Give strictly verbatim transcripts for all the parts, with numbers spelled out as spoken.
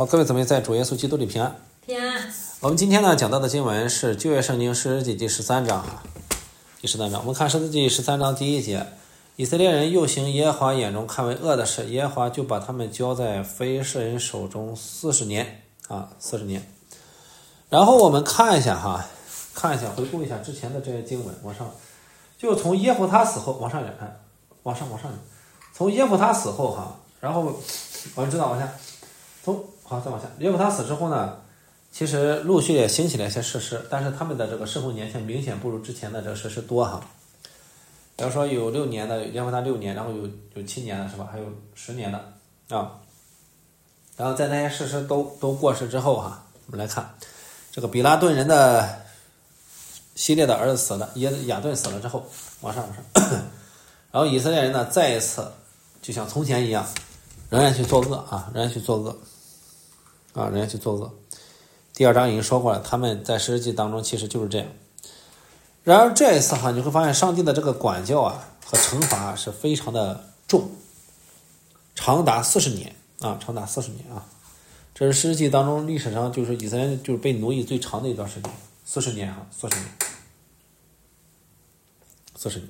好，各位姊妹在主耶稣基督里平安。 平安。 我们今天呢讲到的经文是旧约圣经士师记第十三章啊，第十三章。我们看士师记十三章第一节，以色列人又行耶和华眼中看为恶的事，耶和华就把他们交在非利士人手中四十年啊，四十年。然后我们看一下哈，看一下回顾一下之前的这些经文，往上，就从耶弗他死后往上看，往上往上，从耶弗他死后哈，然后我们知道往下，从好再往下，耶弗他死之后呢，其实陆续也兴起了一些士师，但是他们的这个侍奉年限明显不如之前的这个士师多哈。比方说有六年的，耶弗他六年，然后有有七年的是吧？还有十年的啊。然后在那些士师都都过世之后哈，我们来看这个比拉顿人的希列的儿子死了，耶亚顿死了之后，往上往上，然后以色列人呢再一次就像从前一样，仍然去作恶啊，仍然去作恶啊，仍然去作恶。第二章已经说过了，他们在士师记当中其实就是这样。然而这一次哈，你会发现上帝的这个管教啊和惩罚是非常的重，长达四十年啊，长达四十年啊。这是士师记当中历史上就是以色列人就是被奴役最长的一段时间，四十年哈，四十年，四十年。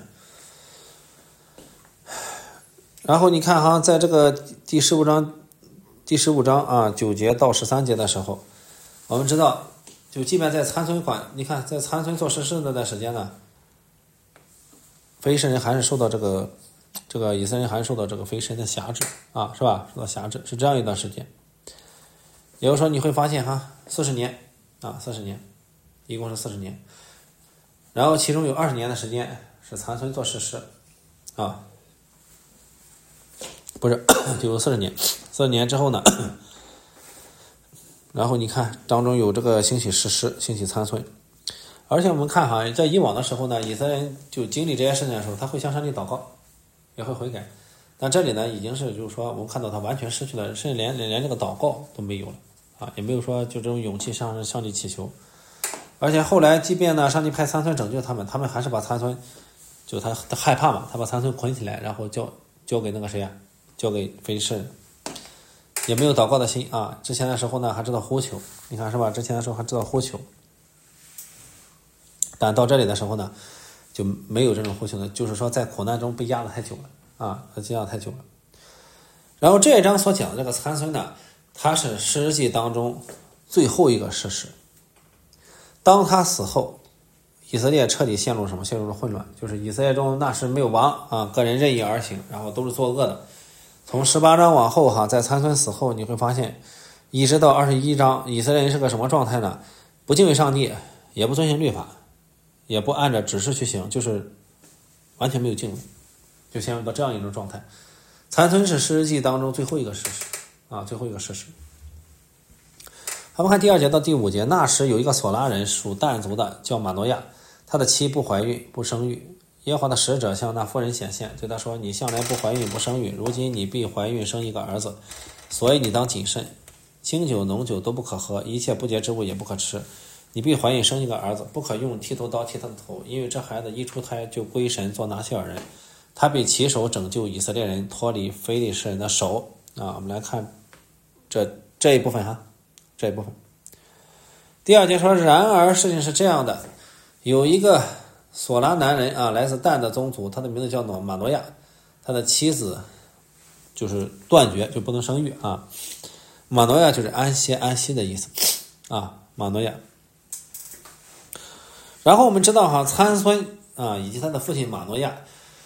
然后你看哈，在这个第十五章，第十五章啊九节到十三节的时候，我们知道，就即便在参孙管，你看在参孙做士师的那段时间呢，非利士人还是受到这个这个以色列人还是受到这个非利士人的辖制啊，是吧？受到辖制是这样一段时间。也就是说，你会发现哈，四十年啊，四十年，一共是四十年。然后其中有二十年的时间是参孙做士师啊，不是，就有四十年。四十年之后呢，然后你看当中有这个兴起士师，兴起参孙。而且我们看哈，在以往的时候呢，以色列人就经历这些事情的时候，他会向上帝祷告，也会悔改。但这里呢，已经是就是说，我们看到他完全失去了，甚至连连这个祷告都没有了啊，也没有说就这种勇气向上帝祈求。而且后来，即便呢，上帝派参孙拯救他们，他们还是把参孙，就他他害怕嘛，他把参孙捆起来，然后交交给那个谁呀、啊，交给非利士人，也没有祷告的心啊。之前的时候呢，还知道呼求，你看是吧？之前的时候还知道呼求，但到这里的时候呢，就没有这种呼求的，就是说在苦难中被压得太久了啊，被压得太久了。然后这一章所讲的这个参孙呢，他是士师记当中最后一个士师。当他死后，以色列彻底陷入什么？陷入了混乱。就是以色列中那时没有王啊，个人任意而行，然后都是作恶的。从十八章往后哈，在参孙死后，你会发现，一直到二十一章，以色列人是个什么状态呢？不敬畏上帝，也不遵行律法，也不按照指示去行，就是完全没有敬畏，就陷入到这样一种状态。参孙是士师记当中最后一个士师啊，最后一个士师。我们看第二节到第五节，那时有一个索拉人属但族的，叫马诺亚，他的妻不怀孕不生育。耶和华的使者向那妇人显现，对他说：你向来不怀孕不生育，如今你必怀孕生一个儿子，所以你当谨慎，清酒浓酒都不可喝，一切不洁之物也不可吃。你必怀孕生一个儿子，不可用剃头刀剃他的头，因为这孩子一出胎就归神做拿西尔人，他必起手拯救以色列人脱离非利士人的手啊。我们来看这这一部分哈。这一部分，第二节说，然而事情是这样的，有一个索拉男人啊，来自但的宗族，他的名字叫马诺亚，他的妻子就是断绝，就不能生育啊。马诺亚就是安歇安息的意思啊，马诺亚。然后我们知道哈，参孙啊以及他的父亲马诺亚，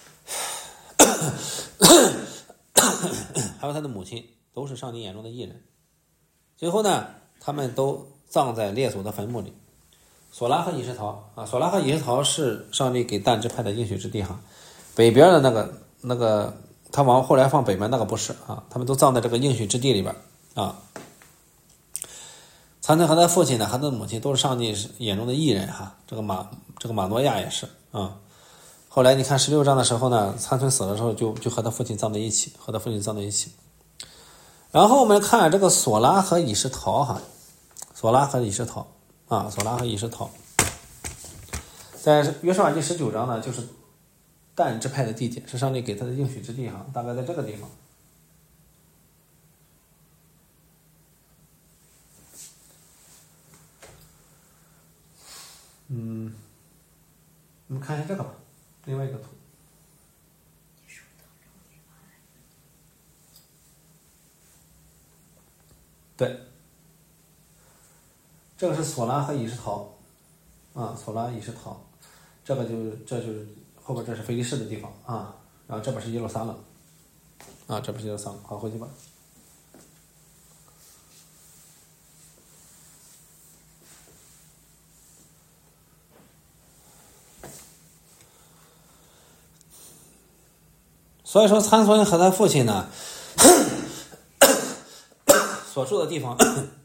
还有他的母亲，都是上帝眼中的义人。最后呢，他们都葬在列祖的坟墓里。索拉和以实陶啊，索拉和以实陶是上帝给但支派的应许之地哈。北边的那个那个，他往后来放北边那个不是啊，他们都葬在这个应许之地里边啊。参孙和他父亲呢，和他的母亲都是上帝眼中的义人哈。这个马这个马诺亚也是啊。后来你看十六章的时候呢，参孙死了之后就就和他父亲葬在一起，和他父亲葬在一起。然后我们看这个索拉和以实陶哈，索拉和以实陶啊，索拉和以实陶，在约书亚记十九章呢，就是但支派的地界，是上帝给他的应许之地哈，大概在这个地方。 我们看一下这个吧，另外一个图。对，这个是索拉和以实陶，啊，索拉以实陶，这个就是这就是后边这是腓力士的地方啊，然后这边是耶路撒冷，啊，这边是耶路撒冷，好，回去吧。所以说，参孙和他父亲呢，所住的地方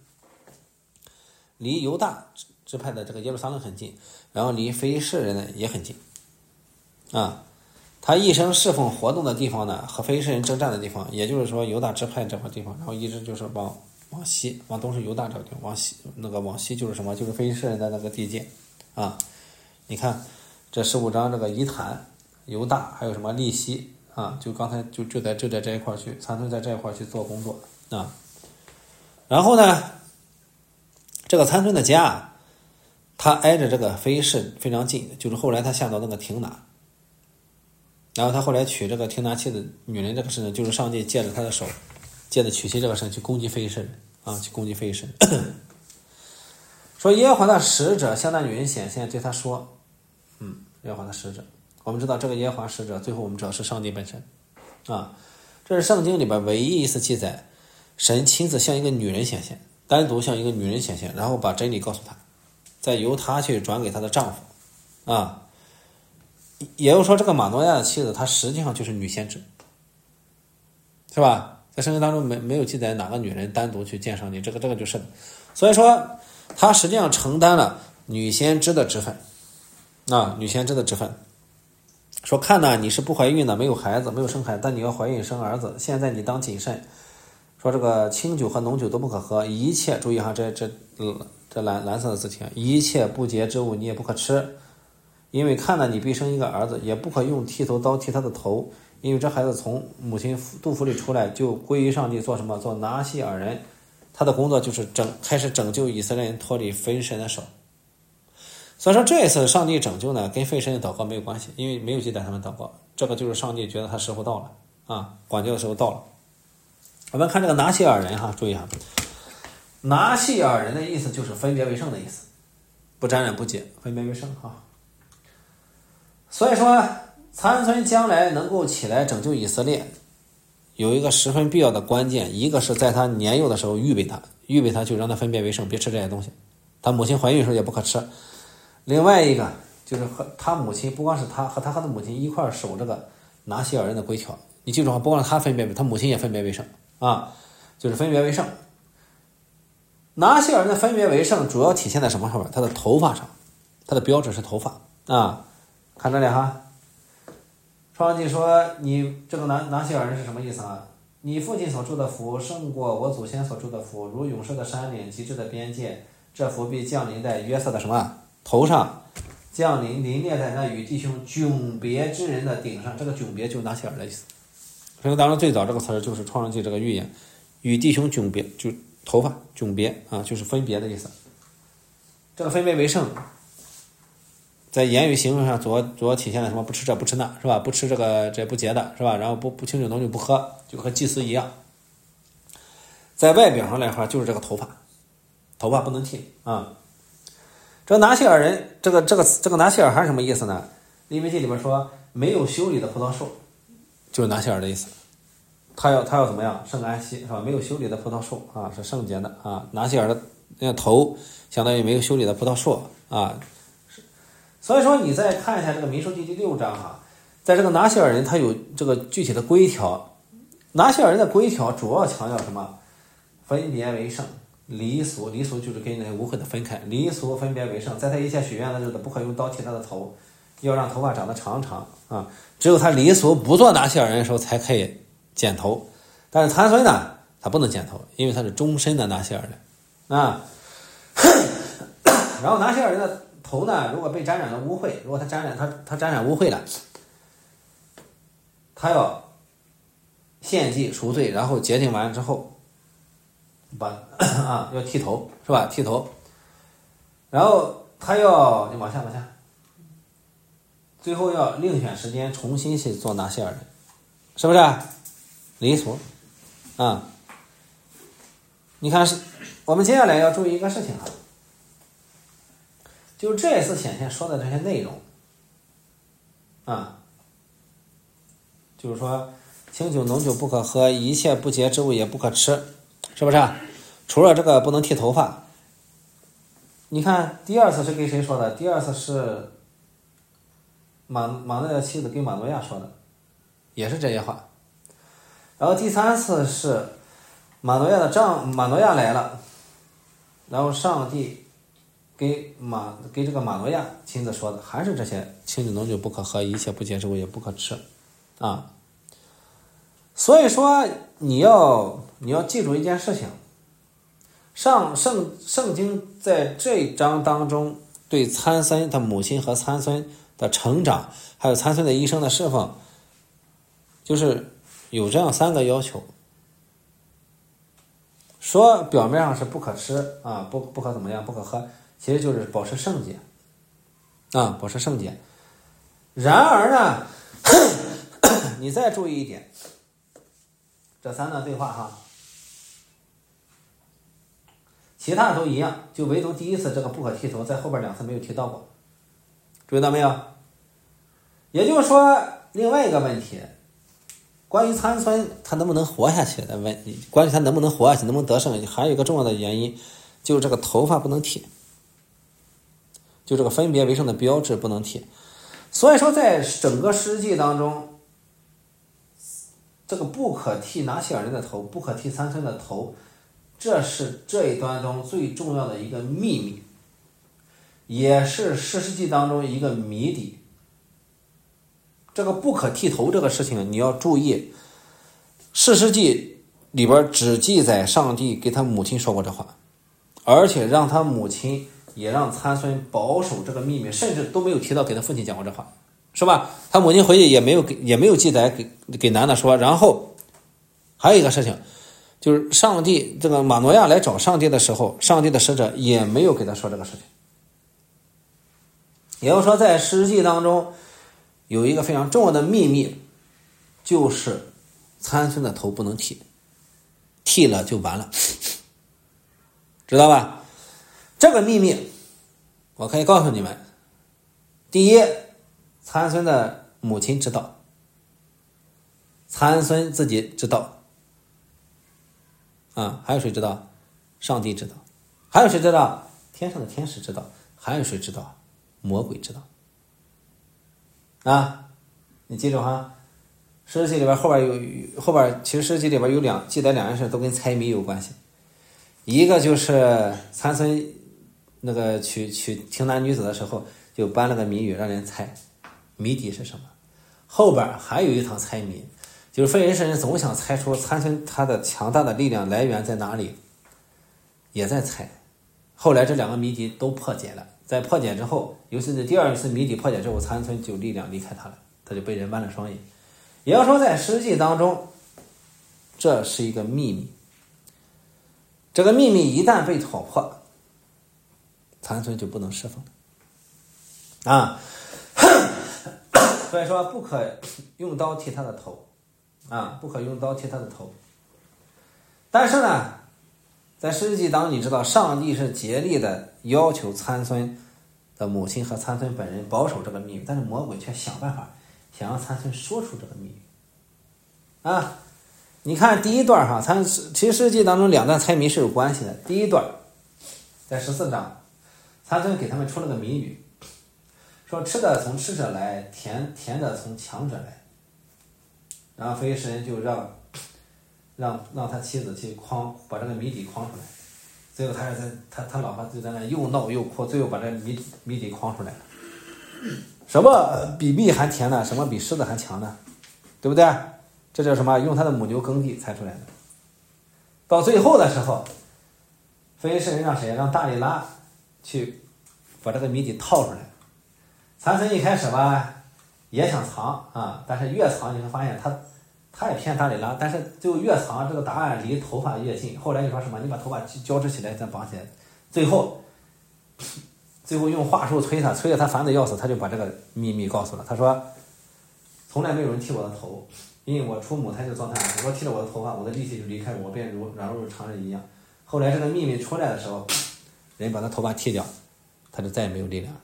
离犹大支派的这个耶路撒冷很近，然后离非利士人呢也很近，啊，他一生侍奉活动的地方呢，和非利士人征战的地方，也就是说犹大支派这块地方，然后一直就是往往西，往东是犹大这个地方，往西那个往西就是什么？就是非利士人的那个地界，啊，你看这十五章这个以坦、犹大还有什么利希。啊，就刚才就就在就在这一块去，参孙在这一块去做工作啊。然后呢，这个参孙的家，他挨着这个非利士非常近，就是后来他下到那个亭拿，然后他后来娶这个亭拿妻的女人，这个事呢，就是上帝借着他的手，借着娶妻这个事去攻击非利士人啊，去攻击非利士人。说耶和华的使者向那女人显现，对他说，嗯，耶和华的使者。我们知道这个耶和华使者，最后我们知道是上帝本身，啊，这是圣经里边唯一一次记载，神亲自向一个女人显现，单独向一个女人显现，然后把真理告诉她，再由她去转给她的丈夫，啊，也就是说这个马诺亚的妻子，她实际上就是女先知，是吧？在圣经当中没没有记载哪个女人单独去见上帝，这个这个就是的，所以说她实际上承担了女先知的职分，啊，女先知的职分。说看呐，你是不怀孕的，没有孩子，没有生孩子，但你要怀孕生儿子。现在你当谨慎，说这个清酒和浓酒都不可喝，一切注意哈，这这这蓝蓝色的字体，一切不洁之物你也不可吃，因为看呐，你必生一个儿子，也不可用剃头刀剃他的头，因为这孩子从母亲肚腹里出来就归于上帝，做什么？做拿西尔人，他的工作就是拯开始拯救以色列人脱离非利士人的手。所以说这一次上帝拯救呢，跟非利士人的祷告没有关系，因为没有记载他们祷告，这个就是上帝觉得他时候到了啊，管教的时候到了。我们看这个拿西尔人哈，注意哈，拿西尔人的意思就是分别为圣的意思，不沾染不洁，分别为圣哈。所以说参孙将来能够起来拯救以色列，有一个十分必要的关键，一个是在他年幼的时候预备他，预备他就让他分别为圣，别吃这些东西，他母亲怀孕的时候也不可吃。另外一个就是和他母亲，不光是他和他和他母亲一块守这个拿西尔人的规条，你记住啊，不光是他分别为，他母亲也分别为圣啊，就是分别为圣。拿西尔人的分别为圣主要体现在什么上面？他的头发上，他的标志是头发啊，看这里哈。创世纪说你这个拿拿西尔人是什么意思啊？你父亲所住的福胜过我祖先所住的福，如勇士的山岭，极致的边界，这福必降临在约瑟的什么头上，降临临列在那与弟兄迥别之人的顶上。这个迥别就是拿西尔的意思。所以当然最早这个词就是创世纪这个预言，与弟兄迥别，就头发迥别啊，就是分别的意思。这个分别为圣，在言语行为上主要主要体现了什么？不吃这不吃那，是吧？不吃这个这不洁的，是吧？然后不不清酒浓酒不喝，就和祭司一样。在外表上来说就是这个头发，头发不能剃啊。这个拿西尔人，这个这个这个拿西尔还是什么意思呢？利未记里边说没有修理的葡萄树，就是拿西尔的意思。他要他要怎么样？圣安息是吧？没有修理的葡萄树啊，是圣洁的啊。拿西尔的那个头相当于没有修理的葡萄树啊。所以说你再看一下这个民数记第六章哈，在这个拿西尔人他有这个具体的规条，拿西尔人的规条主要强调什么？分别为圣。离俗，离俗就是跟那些污秽的分开，离俗分别为圣，在他一切许愿的日子不可用刀剃他的头，要让头发长得长长啊。只有他离俗不做拿西尔人的时候才可以剪头，但是参孙呢，他不能剪头，因为他是终身的拿西尔人啊。然后拿西尔人的头呢，如果被沾染了污秽，如果他沾染他他沾染污秽了，他要献祭赎罪，然后洁净完之后。把啊要剃头是吧？剃头，然后他要你往下往下， 最后要另选时间重新去做拿谢尔人，是不是？离俗啊！你看是，我们接下来要注意一个事情啊，就这次显现说的这些内容啊，就是说清酒浓酒不可喝，一切不洁之物也不可吃，是不是？除了这个不能剃头发。你看第二次是给谁说的？第二次是马马诺亚的妻子给马诺亚说的，也是这些话。然后第三次是马诺亚的丈马诺亚来了，然后上帝给马给这个马诺亚亲自说的，还是这些清酒浓酒不可喝，一切不洁之物也不可吃啊。所以说你要你要记住一件事情，上圣圣经在这一章当中对参孙的母亲和参孙的成长，还有参孙的一生的侍奉，就是有这样三个要求。说表面上是不可吃啊，不不可怎么样，不可喝，其实就是保持圣洁啊，保持圣洁。然而呢，你再注意一点，这三段对话哈，其他都一样，就唯独第一次这个不可剃头在后边两次没有提到过，注意到没有？也就是说，另外一个问题，关于参孙他能不能活下去的问题，关于他能不能活下去，能不能得胜，还有一个重要的原因，就是这个头发不能剃，就这个分别为圣的标志不能剃。所以说，在整个诗记当中，这个不可剃拿西尔人的头，不可剃参孙的头，这是这一段中最重要的一个秘密，也是士师记当中一个谜底。这个不可剃头这个事情你要注意，士师记里边只记载上帝给他母亲说过这话，而且让他母亲也让参孙保守这个秘密，甚至都没有提到给他父亲讲过这话，是吧？他母亲回去也没有给也没有记载给给男的说。然后还有一个事情，就是上帝这个马诺亚来找上帝的时候，上帝的使者也没有给他说这个事情。也就是说，在诗记当中有一个非常重要的秘密，就是参孙的头不能剃，剃了就完了，知道吧？这个秘密我可以告诉你们，第一，参孙的母亲知道，参孙自己知道啊，还有谁知道？上帝知道。还有谁知道？天上的天使知道。还有谁知道？魔鬼知道啊。你记住哈，诗诗记里边后边有后边其实诗诗记里边有两记载两件事都跟猜谜有关系。一个就是参孙那个娶娶亭男女子的时候就颁了个谜语让人猜谜底是什么。后边还有一场猜谜，就是非人世人总想猜出参孙他的强大的力量来源在哪里，也在猜。后来这两个谜底都破解了，在破解之后，尤其是第二次谜底破解之后，参孙就力量离开他了，他就被人剜了双眼。也要说在诗记当中，这是一个秘密，这个秘密一旦被挑破，参孙就不能释放了啊。所以说不可用刀剃他的头啊，不可用刀剃他的头。但是呢，在诗记当中，你知道上帝是竭力的要求参孙的母亲和参孙本人保守这个秘密，但是魔鬼却想办法想让参孙说出这个秘密啊。你看第一段哈，参其实诗记当中两段猜谜是有关系的。第一段在十四章，参孙给他们出了个谜语，说吃的从吃者来，甜甜的从强者来。然后非利士人就让让让他妻子去诓把这个谜底诓出来，最后他是在他他老婆就在那又闹又哭，最后把这个谜谜底诓出来了。什么比蜜还甜呢？什么比狮子还强呢？对不对？这叫什么？用他的母牛耕地猜出来的。到最后的时候，非利士人让谁？让大利拉去把这个谜底套出来。参孙一开始吧也想藏啊，但是越藏你会发现他他也骗大利拉，但是就越藏这个答案离头发越近。后来你说什么？你把头发交织起来再绑起来，最后最后用话术催他，催得他烦得要死，他就把这个秘密告诉了。他说，从来没有人剃我的头，因为我出母胎就遭难，我剃了我的头发，我的力气就离开我，我便如软弱如常人一样。后来这个秘密出来的时候，人把他头发剃掉，他就再也没有力量了。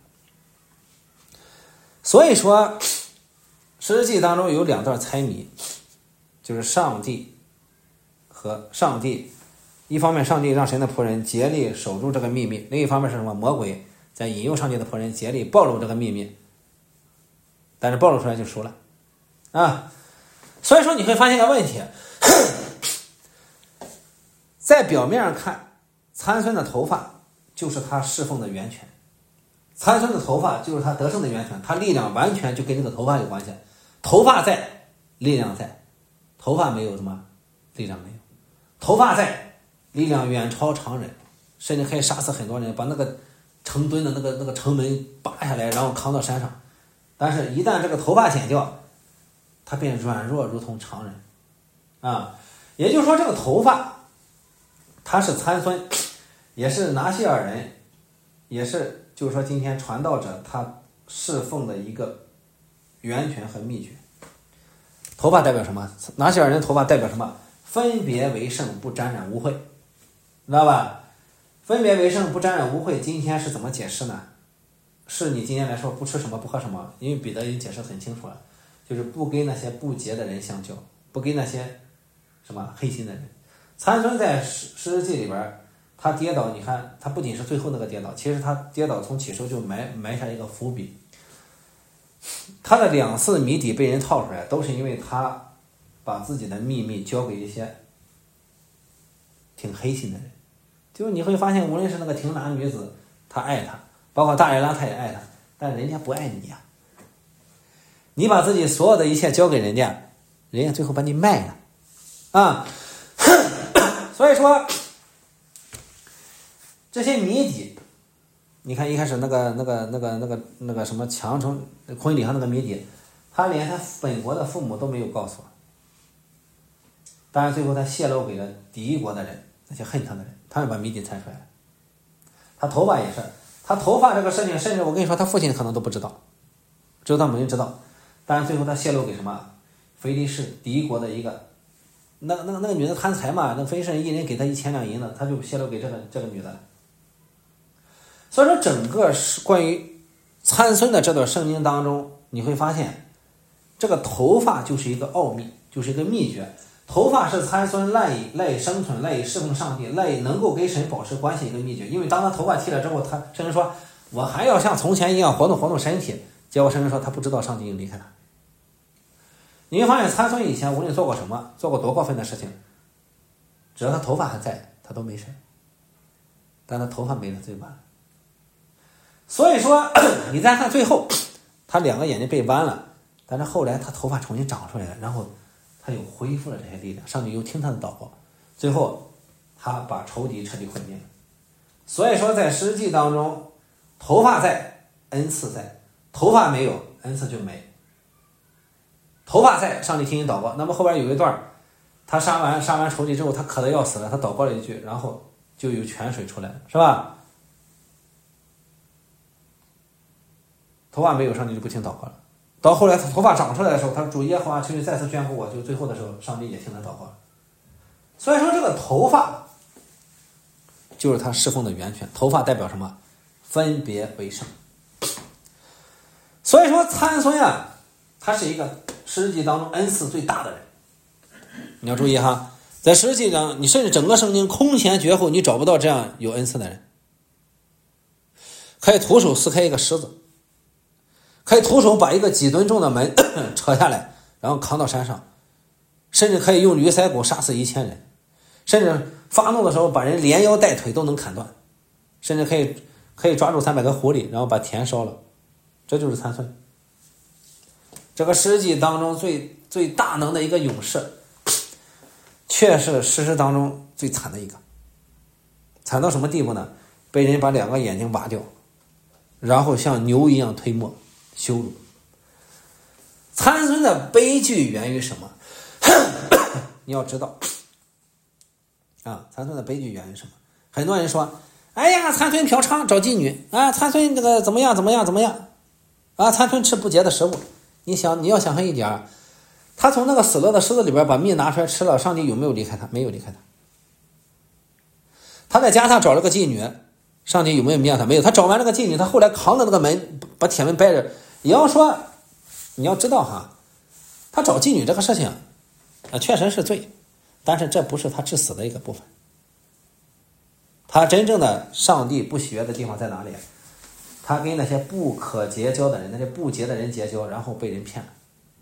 所以说诗记当中有两段猜谜，就是上帝和上帝，一方面上帝让神的仆人竭力守住这个秘密，另一方面是什么？魔鬼在引诱上帝的仆人竭力暴露这个秘密，但是暴露出来就输了啊。所以说你会发现一个问题，在表面上看，参孙的头发就是他侍奉的源泉，参孙的头发就是他得胜的源泉，他力量完全就跟这个头发有关系。头发在，力量在；头发没有什么，力量没有。头发在，力量远超常人，甚至可以杀死很多人，把那个成吨的那个那个城门拔下来，然后扛到山上。但是一旦这个头发剪掉，他变软弱如同常人啊。也就是说，这个头发他是参孙，也是拿西尔人，也是就是说今天传道者他侍奉的一个源泉和秘诀。头发代表什么？拿西尔人头发代表什么？分别为圣，不沾染污秽，知道吧？分别为圣，不沾染污秽，今天是怎么解释呢？是你今天来说不吃什么不喝什么，因为彼得已经解释很清楚了，就是不跟那些不洁的人相交，不跟那些什么黑心的人。参孙在诗诗记里边，他跌倒，你看他不仅是最后那个跌倒，其实他跌倒从起初就埋埋下一个伏笔。他的两次谜底被人套出来，都是因为他把自己的秘密交给一些挺黑心的人。就是你会发现，无论是那个亭拿女子，他爱他，包括大艾拉他也爱他，但人家不爱你呀、啊。你把自己所有的一切交给人家，人家最后把你卖了啊。所以说这些谜底，你看一开始那个那个那个那个那个什么强城婚礼上那个谜底，他连他本国的父母都没有告诉，当然最后他泄露给了敌国的人，那些恨他的人，他们把谜底猜出来了。他头发也是，他头发这个事情，甚至我跟你说，他父亲可能都不知道，只有他母亲知道。但是最后他泄露给什么？腓力士敌国的一个，那那个那个女的贪财嘛，那腓力士一人给他一千两银子，他就泄露给这个这个女的了。所以说，整个关于参孙的这段圣经当中，你会发现，这个头发就是一个奥秘，就是一个秘诀。头发是参孙赖以赖以生存、赖以侍奉上帝、赖以能够跟神保持关系一个秘诀。因为当他头发剃了之后，他甚至说：“我还要像从前一样活动活动身体。”结果甚至说他不知道上帝已经离开他。你会发现，参孙以前无论做过什么，做过多过分的事情，只要他头发还在，他都没事。但他头发没了，就完了。所以说，你再看最后，他两个眼睛被剜了，但是后来他头发重新长出来了，然后他又恢复了这些力量，上帝又听他的祷告，最后他把仇敌彻底毁灭了。所以说，在诗记当中，头发在，恩赐在；头发没有，恩赐就没。头发在，上帝听你祷告。那么后边有一段，他杀完杀完仇敌之后，他渴得要死了，他祷告了一句，然后就有泉水出来了，是吧？头发没有，上帝就不听祷告了。到后来他头发长出来的时候，他说：“主耶和华，求你再次眷顾我。”就最后的时候，上帝也听他祷告了。所以说，这个头发就是他侍奉的源泉。头发代表什么？分别为圣。所以说，参孙啊，他是一个诗记当中恩赐最大的人。你要注意哈，在诗记上，你甚至整个圣经空前绝后，你找不到这样有恩赐的人，可以徒手撕开一个狮子。可以徒手把一个几吨重的门扯下来，然后扛到山上，甚至可以用驴腮骨杀死一千人，甚至发怒的时候把人连腰带腿都能砍断，甚至可以可以抓住三百个狐狸，然后把田烧了。这就是参孙，这个诗记当中最最大能的一个勇士，却是诗诗当中最惨的一个。惨到什么地步呢？被人把两个眼睛挖掉，然后像牛一样推磨羞辱。参孙的悲剧源于什么？你要知道啊，参孙的悲剧源于什么？很多人说哎呀，参孙嫖娼找妓女啊，参孙这个怎么样怎么样怎么样啊，参孙吃不洁的食物。你想你要想象一点，他从那个死了的狮子里边把蜜拿出来吃了，上帝有没有离开他？没有离开他。他在家他找了个妓女，上帝有没有灭他？没有。他找完这个妓女，他后来扛着那个门把铁门掰着。也要说你要知道哈，他找妓女这个事情啊确实是罪，但是这不是他致死的一个部分。他真正的上帝不喜悦的地方在哪里？他跟那些不可结交的人，那些不洁的人结交，然后被人骗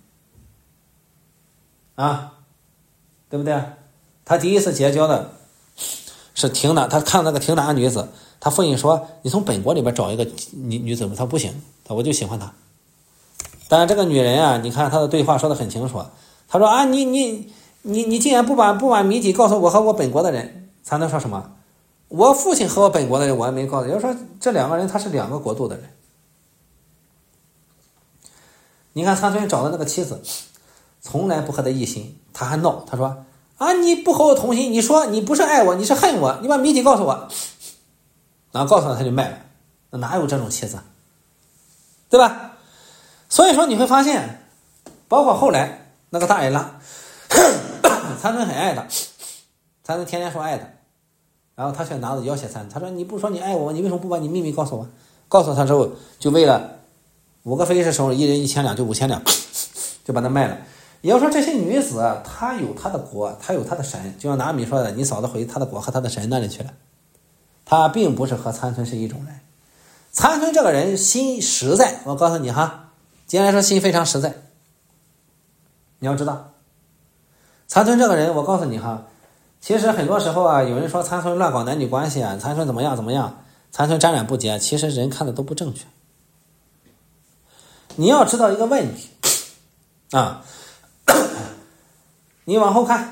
了啊，对不对？他第一次结交的是亭拿，他看那个亭拿女子，他父亲说你从本国里边找一个女女子，他不行，他我就喜欢她。但是这个女人啊，你看她的对话说得很清楚，她说啊，你你你你既然不把不把谜底告诉我和我本国的人，才能说什么？我父亲和我本国的人我还没告诉，也就是说这两个人他是两个国度的人。你看参孙找的那个妻子，从来不和他一心，他还闹，他说啊，你不和我同心，你说你不是爱我，你是恨我，你把谜底告诉我，然后告诉他他就卖了，那哪有这种妻子，对吧？所以说你会发现，包括后来那个大野拉，参孙很爱他，参孙天天说爱他，然后他却拿着要挟参孙，他说你不说你爱我，你为什么不把你秘密告诉我？告诉他之后，就为了五个非是收入，一人一千两，就五千两，就把他卖了。也要说这些女子啊，她有她的国，她有她的神，就像拿米说的，你嫂子回她的国和她的神那里去了，她并不是和参孙是一种人。参孙这个人心实在，我告诉你哈，今天来说心非常实在。你要知道，参孙这个人，我告诉你哈，其实很多时候啊，有人说参孙乱搞男女关系啊，参孙怎么样怎么样，参孙沾染不洁，其实人看的都不正确。你要知道一个问题啊，你往后看，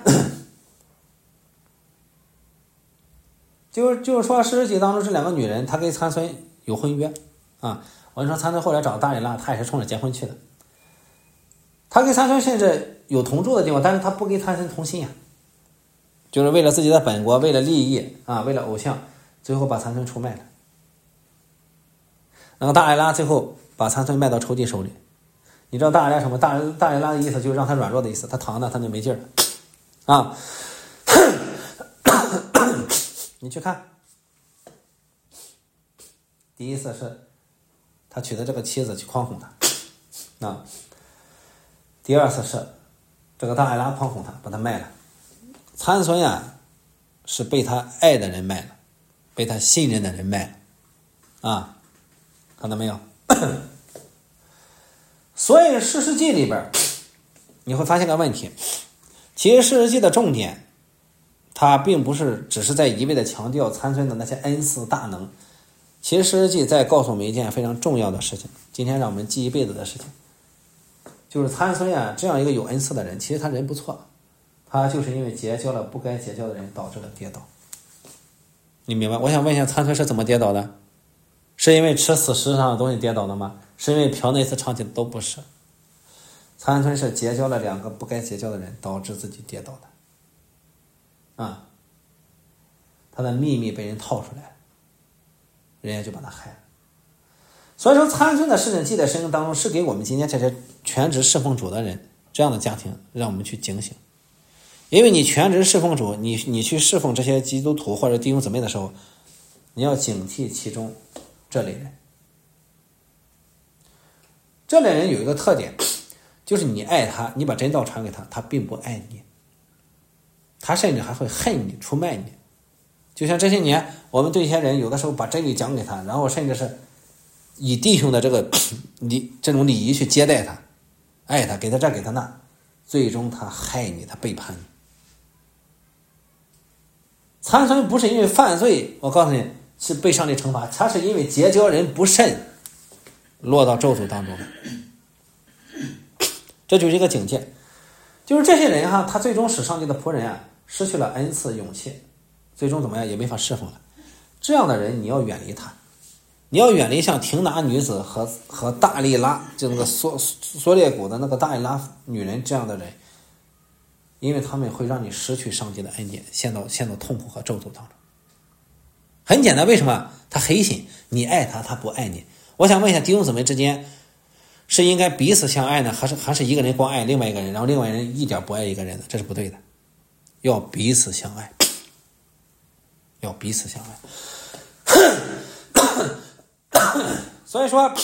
就是就是说，诗集当中这两个女人，她跟参孙有婚约啊。我跟你说，参孙后来找大野拉，他也是冲着结婚去的。他跟参孙甚至有同住的地方，但是他不跟参孙同心呀、啊，就是为了自己的本国，为了利益啊，为了偶像，最后把参孙出卖了。那个大野拉最后把参孙卖到仇敌手里。你知道大野拉什么？大大野拉的意思就是让他软弱的意思，他躺着他就没劲儿了啊。你去看，第一次是他娶的这个妻子去诓哄他啊，第二次是这个大野拉诓哄他，把他卖了。参孙呀，是被他爱的人卖了，被他信任的人卖了啊，看到没有？所以士师记里边你会发现个问题，其实士师记的重点它并不是只是在一味的强调参孙的那些恩赐大能，其实士师记在告诉我们一件非常重要的事情，今天让我们记一辈子的事情，就是参孙啊这样一个有恩赐的人，其实他人不错，他就是因为结交了不该结交的人导致了跌倒。你明白？我想问一下，参孙是怎么跌倒的？是因为吃死石上的东西跌倒的吗？是因为嫖那次娼妓？都不是。参孙是结交了两个不该结交的人，导致自己跌倒的。啊，他的秘密被人套出来了，人家就把他害了。所以说，参孙的事情记在圣经当中，是给我们今天这些全职侍奉主的人，这样的家庭，让我们去警醒。因为你全职侍奉主，你你去侍奉这些基督徒或者弟兄姊妹的时候，你要警惕其中这类人。这类人有一个特点，就是你爱他，你把真道传给他，他并不爱你，他甚至还会恨你，出卖你。就像这些年我们对一些人有的时候把真理讲给他，然后甚至是以弟兄的这个礼这种礼仪去接待他，爱他，给他这给他那，最终他害你，他背叛你。参孙不是因为犯罪，我告诉你是被上帝惩罚，他是因为结交人不慎落到咒诅当中的。这就是一个警戒，就是这些人哈，他最终使上帝的仆人啊失去了恩赐勇气，最终怎么样也没法侍奉了。这样的人你要远离他，你要远离像亭拿女子和和大利拉就那个缩缩裂谷的那个大利拉女人这样的人，因为他们会让你失去上帝的恩典，陷到陷到痛苦和咒诅当中。 很简单，为什么？他黑心，你爱他，他不爱你。我想问一下，弟兄姊妹之间是应该彼此相爱呢，还是还是一个人光爱另外一个人，然后另外一个人一点不爱一个人呢？这是不对的，要彼此相爱，要彼此相爱。所以说，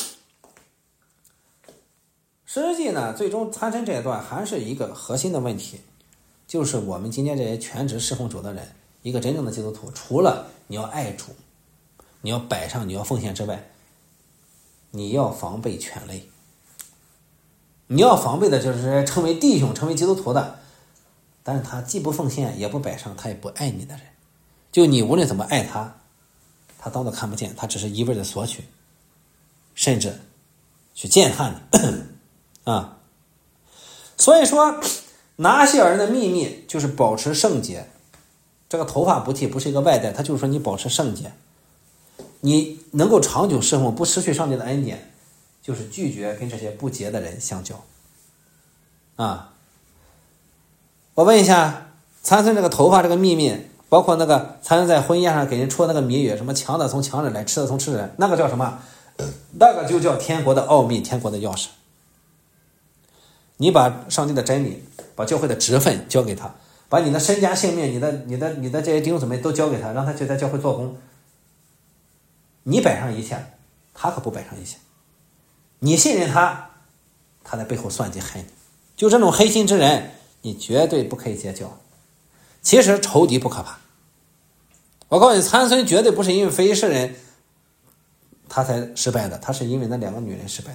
实际呢，最终参参这一段还是一个核心的问题，就是我们今天这些全职侍奉主的人，一个真正的基督徒，除了你要爱主，你要摆上，你要奉献之外，你要防备权类。你要防备的就是成为弟兄，成为基督徒的，但是他既不奉献，也不摆上，他也不爱你的人，就你无论怎么爱他，他当作看不见，他只是一味的索取，甚至去践踏你啊。所以说拿西尔人的秘密就是保持圣洁，这个头发不剃不是一个外在，他就是说你保持圣洁，你能够长久侍奉，不失去上帝的恩典，就是拒绝跟这些不洁的人相交啊。我问一下，参孙这个头发这个秘密，包括那个参孙在婚宴上给人出那个谜语，什么强的从强人来，吃的从吃人，那个叫什么？那个就叫天国的奥秘，天国的钥匙。你把上帝的真理，把教会的职分交给他，把你的身家性命，你的你的你的这些弟兄姊妹都交给他，让他去在教会做工，你摆上一切，他可不摆上一切。你信任他，他在背后算计害你。就这种黑心之人，你绝对不可以结交。其实仇敌不可怕，我告诉你，参孙绝对不是因为非利士人他才失败的，他是因为那两个女人失败的。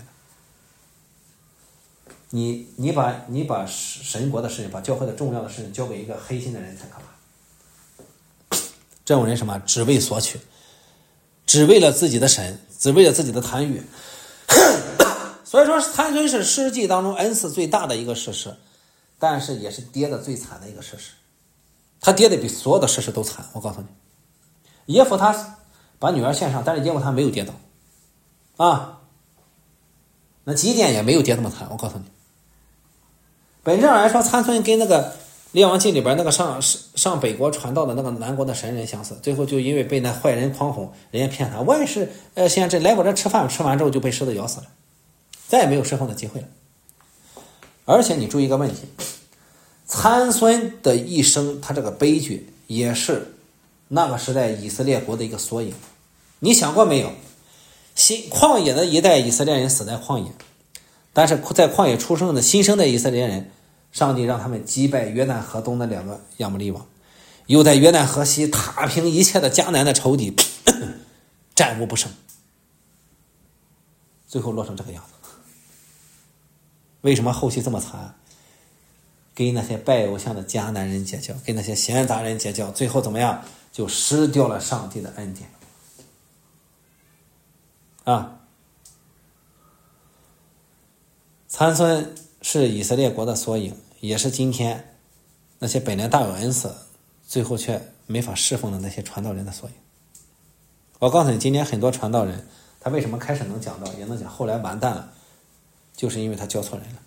你你把你把神国的事情，把教会的重要的事情交给一个黑心的人才可怕。这种人什么？只为索取，只为了自己的神，只为了自己的贪欲。所以说参孙是诗记当中恩赐最大的一个事实，但是也是跌的最惨的一个事实。他跌的比所有的事实都惨。我告诉你，耶夫他把女儿献上，但是耶夫他没有跌倒啊。那基甸也没有跌那么惨。我告诉你，本质上来说，参孙跟那个列王记里边那个上上北国传道的那个南国的神人相似，最后就因为被那坏人诓哄，人家骗他，万事呃现在这来我这吃饭，吃完之后就被狮子咬死了，再也没有侍奉的机会了。而且你注意一个问题，参孙的一生，他这个悲剧也是那个时代以色列国的一个缩影。你想过没有？新旷野的一代以色列人死在旷野，但是在旷野出生的新生的以色列人，上帝让他们击败约旦河东的两个亚摩利王，又在约旦河西踏平一切的迦南的仇敌，战无不胜，最后落成这个样子。为什么后期这么惨？跟那些拜偶像的迦南人结交，跟那些闲杂人结交，最后怎么样？就失掉了上帝的恩典啊！参孙是以色列国的缩影，也是今天那些本来大有恩赐，最后却没法侍奉的那些传道人的缩影。我告诉你，今天很多传道人，他为什么开始能讲道，也能讲，后来完蛋了，就是因为他教错人了，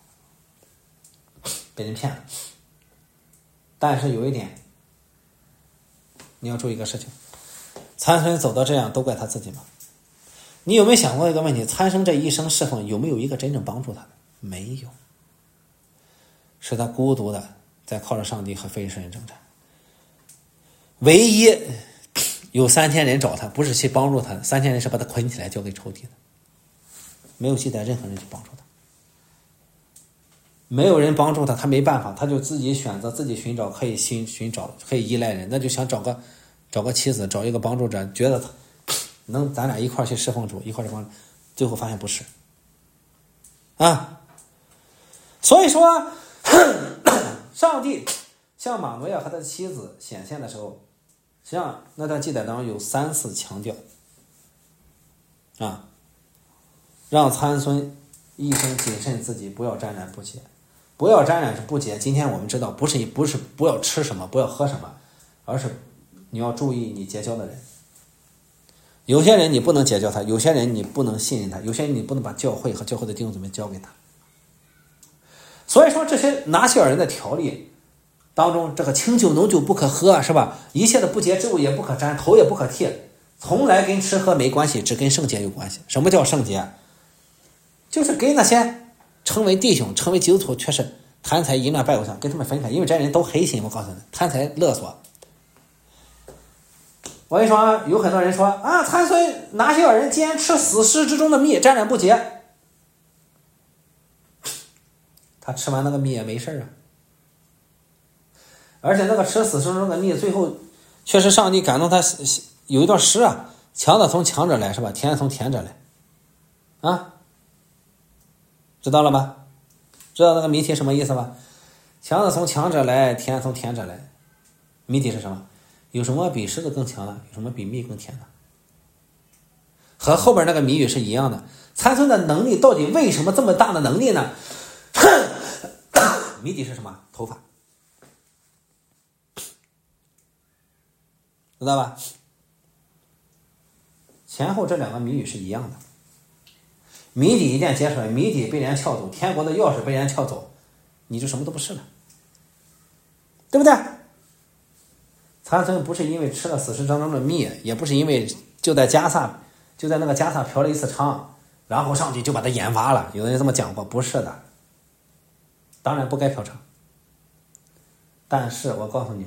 被人骗了。但是有一点，你要注意一个事情，参孙走到这样，都怪他自己吗？你有没有想过一个问题，参孙这一生侍奉有没有一个真正帮助他的？没有，是他孤独的在靠着上帝和非利士人征战。唯一有三千人找他，不是去帮助他，三千人是把他捆起来交给仇敌的，没有期待任何人去帮助他，没有人帮助他，他没办法，他就自己选择，自己寻找，可以寻寻找，可以依赖人，那就想找个找个妻子，找一个帮助者，觉得他能咱俩一块去侍奉主，一块去帮助，最后发现不是啊。所以说上帝向马诺亚和他的妻子显现的时候，实际上那段记载当中有三次强调啊，让参孙一生谨慎自己，不要沾染不洁。不要沾染是不洁，今天我们知道不是不是不要吃什么，不要喝什么，而是你要注意你结交的人。有些人你不能结交他，有些人你不能信任他，有些人你不能把教会和教会的弟兄姊妹交给他。所以说这些拿西尔人的条例当中，这个清酒浓酒不可喝，是吧？一切的不洁之物也不可沾，头也不可剃，从来跟吃喝没关系，只跟圣洁有关系。什么叫圣洁？就是跟那些成为弟兄、成为基督徒却是贪财淫乱拜偶像，跟他们分开，因为这些人都黑心。我告诉你，贪财勒索。我跟你说，有很多人说啊，参孙哪些人竟然吃死尸之中的蜜，沾染不洁？他吃完那个蜜也没事啊。而且那个吃死尸中的蜜，最后确实上帝感动他，有一段诗啊，强的从强者来，是吧？甜的从甜者来，啊，知道了吗？知道那个谜题什么意思吗？强的从强者来，甜的从甜者来。谜题是什么？有什么比狮子更强的？有什么比蜜更甜的？和后边那个谜语是一样的。参孙的能力到底为什么这么大的能力呢？谜底是什么？头发，知道吧？前后这两个谜语是一样的。谜底一旦揭出来，谜底被人撬走，天国的钥匙被人撬走，你就什么都不是了，对不对？参孙不是因为吃了死尸当中的蜜，也不是因为就在加萨就在那个加萨嫖了一次娼，然后上去就把他眼挖了。有的人这么讲过，不是的，当然不该嫖娼。但是我告诉你，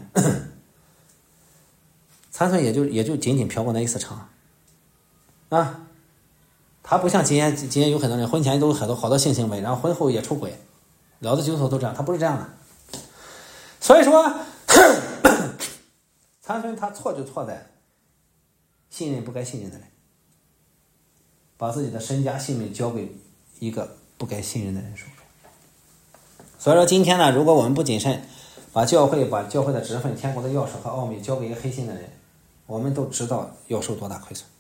参孙也就也就仅仅嫖过那一次娼啊。他不像今天今天有很多人婚前都有很多好多性行为，然后婚后也出轨，老子基督徒都这样，他不是这样的。所以说参孙他错就错在信任不该信任的人，把自己的身家性命交给一个不该信任的人手中。所以说今天呢，如果我们不谨慎，把教会把教会的职分、天国的钥匙和奥秘交给一个黑心的人，我们都知道要受多大亏损。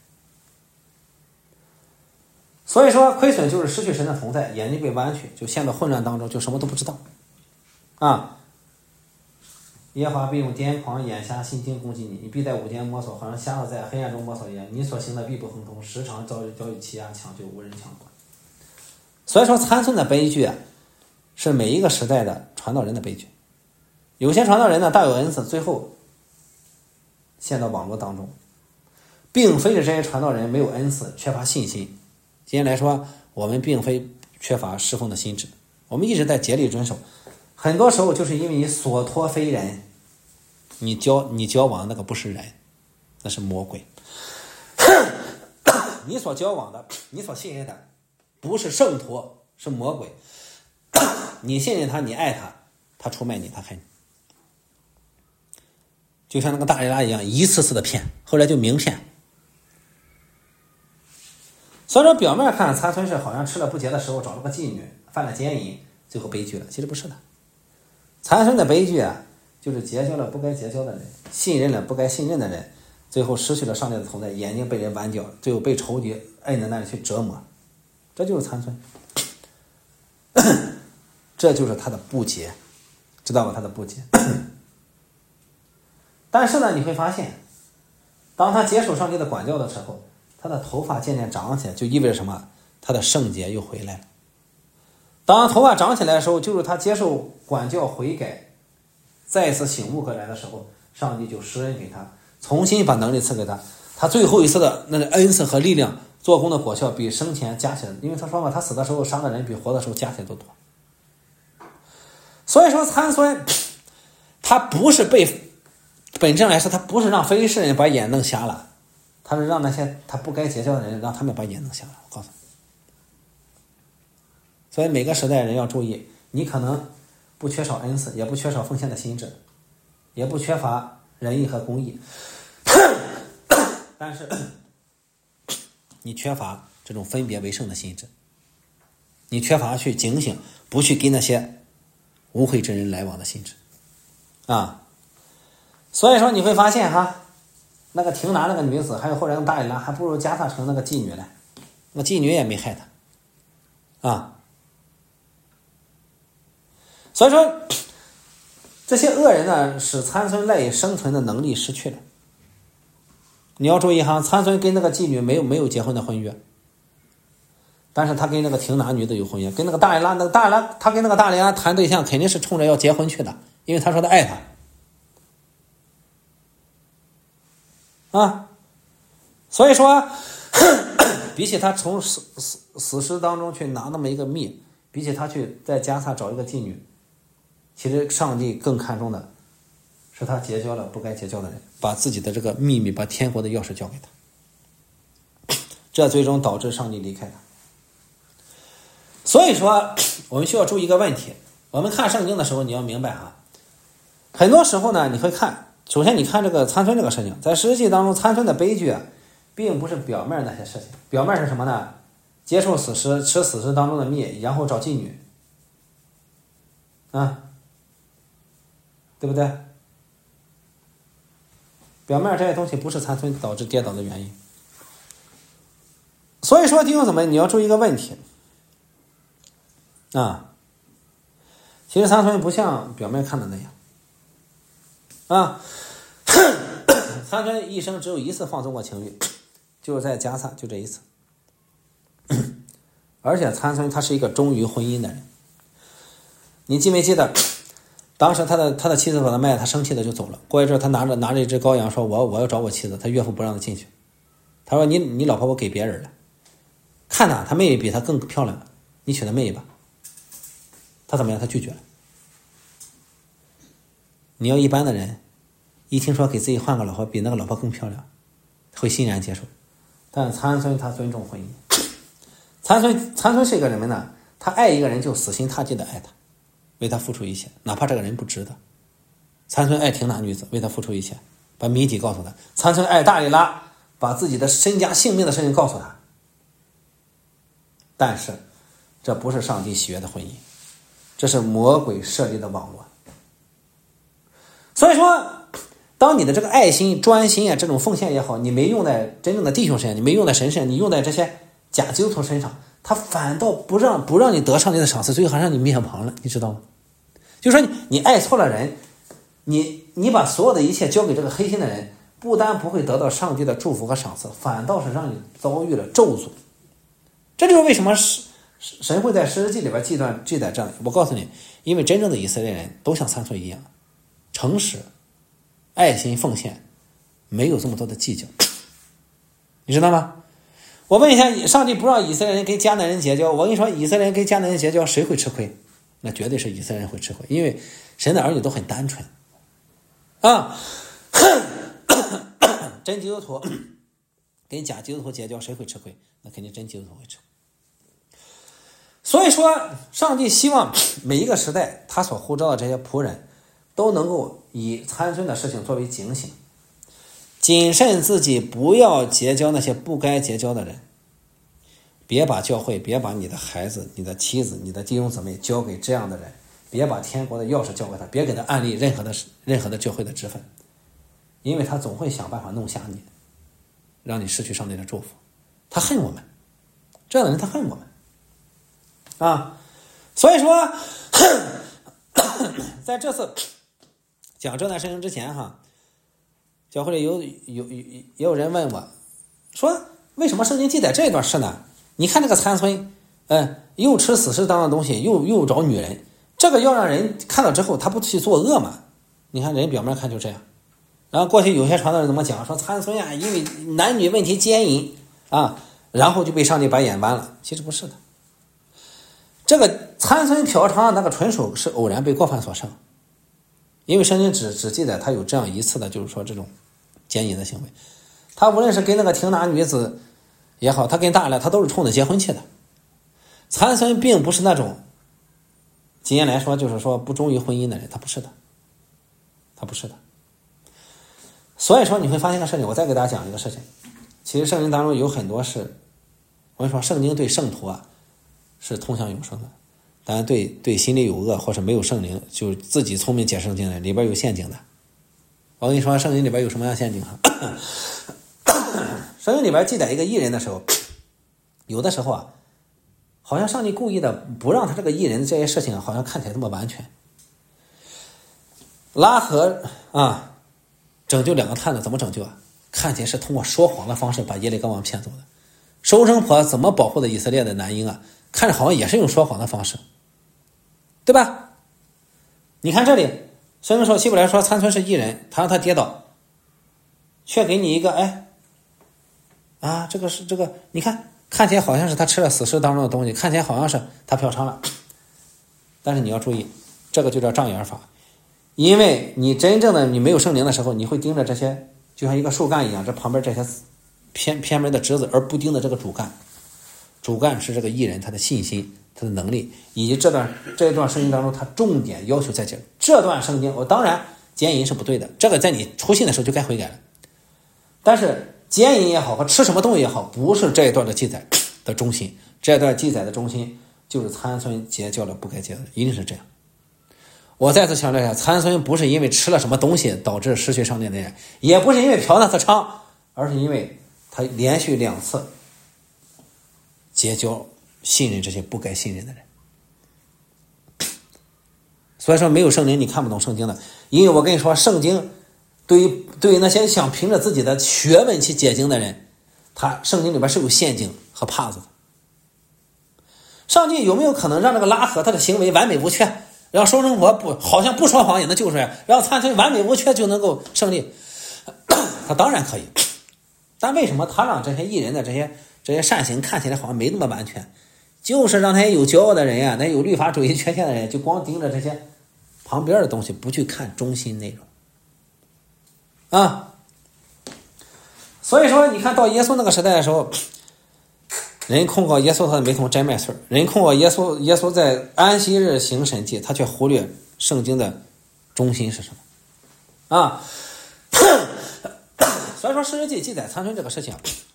所以说亏损就是失去神的同在，眼睛被弯曲，就陷到混乱当中，就什么都不知道啊。耶和华必用癫狂眼瞎心惊攻击你，你必在午间摸索，好像瞎子在黑暗中摸索一样。你所行的必不亨通，时常遭遇遭遇欺压抢救，无人抢夺。所以说参孙的悲剧啊，是每一个时代的传道人的悲剧。有些传道人呢大有恩赐，最后陷到网络当中，并非是这些传道人没有恩赐，缺乏信心。今天来说，我们并非缺乏侍奉的心智，我们一直在竭力遵守。很多时候就是因为你所托非人，你交你交往那个不是人，那是魔鬼。你所交往的，你所信任的，不是圣徒，是魔鬼。你信任他，你爱他，他出卖你，他害你。就像那个大利拉一样，一次次的骗，后来就明骗。所以说表面看参孙是好像吃了不洁的时候找了个妓女，犯了奸淫，最后悲剧了。其实不是的，参孙的悲剧啊，就是结交了不该结交的人，信任了不该信任的人，最后失去了上帝的同在，眼睛被人剜掉，最后被仇敌摁在那里去折磨，这就是参孙。这就是他的不洁，知道吧？他的不洁。但是呢，你会发现，当他接受上帝的管教的时候，他的头发渐渐长起来，就意味着什么？他的圣洁又回来了。当头发长起来的时候，就是他接受管教悔改，再次醒悟过来的时候，上帝就施恩给他，重新把能力赐给他。他最后一次的那个恩赐和力量做工的果效比生前加起来，因为他说嘛，他死的时候杀的人比活的时候加起来都多。所以说参孙他不是被本质上来说，他不是让非利士人把眼弄瞎了，他是让那些他不该结交的人让他们把眼弄瞎了。我告诉你，所以每个时代人要注意，你可能不缺少恩赐，也不缺少奉献的心智，也不缺乏仁义和公义，但是你缺乏这种分别为圣的心智，你缺乏去警醒，不去跟那些污秽之人来往的心智啊。所以说你会发现哈，那个亭拿那个女子，还有后来的大利拉，还不如加萨城那个妓女来，那妓女也没害他啊。所以说这些恶人呢，使参孙赖以生存的能力失去了。你要注意哈，参孙跟那个妓女没有没有结婚的婚约，但是他跟那个亭拿女子有婚约，跟那个大利拉那个大利拉，他跟那个大利拉谈对象肯定是冲着要结婚去的， 因为他说他爱他啊，所以说比起他从死死死尸当中去拿那么一个蜜，比起他去在加萨找一个妓女，其实上帝更看重的是他结交了不该结交的人，把自己的这个秘密，把天国的钥匙交给他，这最终导致上帝离开他。所以说我们需要注意一个问题，我们看圣经的时候你要明白哈，很多时候呢你会看，首先你看这个参孙这个事情，在实际当中参孙的悲剧啊，并不是表面那些事情，表面是什么呢？接受死尸，吃死尸当中的蜜，然后找妓女啊，对不对？表面这些东西不是参孙导致跌倒的原因。所以说弟兄姊妹，你要注意一个问题啊，其实参孙不像表面看的那样啊，参孙一生只有一次放纵过情欲，就是在加萨，就这一次。而且参孙他是一个忠于婚姻的人，你记没记得当时他的他的妻子把他卖了，他生气的就走了。过一阵他拿着拿着一只羔羊说我我要找我妻子，他岳父不让他进去，他说你你老婆我给别人了，看他他妹妹比他更漂亮，你娶他妹妹吧。他怎么样？他拒绝了。你要一般的人一听说给自己换个老婆比那个老婆更漂亮，会欣然接受。但参孙他尊重婚姻，参孙参孙是一个人呢，他爱一个人就死心塌地的爱他，为他付出一切，哪怕这个人不值得。参孙爱亭拿女子，为他付出一切，把谜底告诉他。参孙爱大利拉，把自己的身家性命的事情告诉他。但是这不是上帝喜悦的婚姻，这是魔鬼设立的网络。所以说当你的这个爱心专心啊，这种奉献也好，你没用在真正的弟兄身上，你没用在神身上，你用在这些假基督徒身上，他反倒不让不让你得上帝的赏赐，最后还让你面旁了，你知道吗？就是说 你, 你爱错了人，你你把所有的一切交给这个黑心的人，不但不会得到上帝的祝福和赏赐，反倒是让你遭遇了咒诅。这就是为什么神会在诗记里边记段记载这样。我告诉你，因为真正的以色列人都像参孙一样，诚实、爱心、奉献，没有这么多的计较，你知道吗？我问一下，上帝不让以色列人跟迦南人结交，我跟你说，以色列人跟迦南人结交，谁会吃亏？那绝对是以色列人会吃亏，因为神的儿女都很单纯啊。真基督徒跟假基督徒结交，谁会吃亏？那肯定真基督徒会吃亏。所以说上帝希望每一个时代他所呼召的这些仆人都能够以参孙的事情作为警醒，谨慎自己，不要结交那些不该结交的人，别把教会，别把你的孩子、你的妻子、你的弟兄姊妹交给这样的人，别把天国的钥匙交给他，别给他案例任何的任何的教会的职分，因为他总会想办法弄瞎你，让你失去上帝的祝福。他恨我们，这样的人他恨我们啊。所以说在这次讲这段事情之前哈，教会里有有有也有人问我说，为什么圣经记载这段事呢？你看这个参孙，嗯，又吃死尸当的东西，又又找女人，这个要让人看到之后他不去作恶吗？你看人表面看就这样。然后过去有些传道人怎么讲，说参孙呀，因为男女问题奸淫啊，然后就被上帝把眼弯了。其实不是的，这个参孙嫖娼那个纯属是偶然被过犯所胜，因为圣经只只记载他有这样一次的，就是说这种奸淫的行为。他无论是跟那个亭拿女子也好，他跟大利他都是冲着结婚去的。参孙并不是那种今天来说就是说不忠于婚姻的人，他不是的，他不是的。所以说你会发现个事情，我再给大家讲一个事情。其实圣经当中有很多是，我跟你说，圣经对圣徒啊是通向永生的，当然对对心里有恶或是没有圣灵，就自己聪明解圣经的里边有陷阱的。我跟你说，圣经里边有什么样陷阱哈？圣经里边记载一个艺人的时候，有的时候啊，好像上帝故意的不让他这个艺人的这些事情好像看起来这么完全。拉合啊拯救两个探子，怎么拯救啊？看起来是通过说谎的方式把耶利哥王骗走的。收生婆怎么保护的以色列的男婴啊？看着好像也是用说谎的方式，对吧？你看这里， 甚至说希伯来说参孙是义人，他让他跌倒，却给你一个哎啊，这个是这个，你看看起来好像是他吃了死尸当中的东西，看起来好像是他嫖娼了，但是你要注意，这个就叫障眼法，因为你真正的你没有圣灵的时候，你会盯着这些就像一个树干一样，这旁边这些偏偏门的枝子，而不盯着这个主干。主干是这个艺人他的信心、他的能力，以及这段这段圣经当中他重点要求在这这段圣经。我当然奸淫是不对的，这个在你出信的时候就该悔改了。但是奸淫也好和吃什么东西也好，不是这一段的记载的中心。这段记载的中心就是参孙结交了不该结的，一定是这样。我再次强调一下，参孙不是因为吃了什么东西导致失去圣灵的人，也不是因为嫖那次娼，而是因为他连续两次结交信任这些不该信任的人。所以说没有圣灵你看不懂圣经的，因为我跟你说，圣经对于对于那些想凭着自己的学问去解经的人，他圣经里边是有陷阱和帕子的。上帝有没有可能让这个拉合他的行为完美无缺，让收生活不好像不说谎也能救出来，让参孙完美无缺就能够胜利？他当然可以，但为什么他让这些艺人的这些这些善行看起来好像没那么完全？就是让那些有骄傲的人呀、啊，那有律法主义缺陷的人，就光盯着这些旁边的东西，不去看中心内容啊。所以说，你看到耶稣那个时代的时候，人控告耶稣他的没从摘麦穗，人控告耶稣耶稣在安息日行神迹，他却忽略圣经的中心是什么啊？所以说，诗记记载参孙这个事情，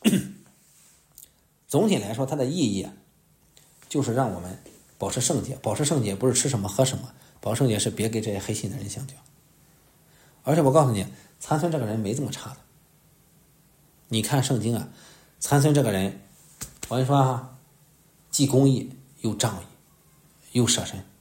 总体来说，它的意义就是让我们保持圣洁。保持圣洁不是吃什么喝什么，保持圣洁是别跟这些黑心的人相交。而且我告诉你，参孙这个人没这么差的。你看圣经啊，参孙这个人，我跟你说啊，既公义又仗义又舍身。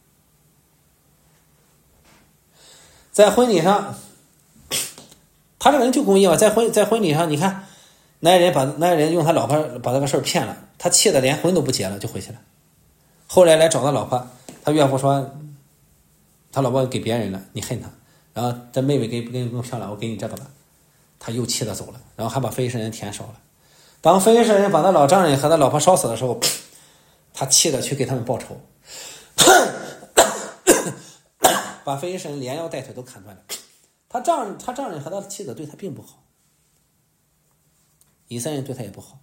在婚礼上，他这个人就公义啊，在婚在婚礼上，你看那人把那人用他老婆把这个事儿骗了，他气得连婚都不结了，就回去了。后来来找他老婆，他岳父说他老婆给别人了，你恨他，然后这妹妹给给更漂亮，我给你这个吧，他又气得走了，然后还把非利士人填烧了。当非利士人把他老丈人和他老婆烧死的时候，他气得去给他们报仇，把非利士人连腰带腿都砍断了。他丈他丈人和他的妻子对他并不好，以色列人对他也不好。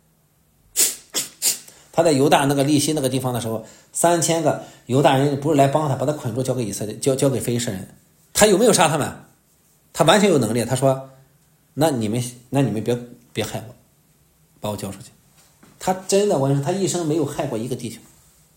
他在犹大那个利希那个地方的时候，三千个犹大人不是来帮他，把他捆住交给以色列，交交给非利士人。他有没有杀他们？他完全有能力。他说：“那你们，那你们别别害我，把我交出去。”他真的，我跟你说，他一生没有害过一个弟兄。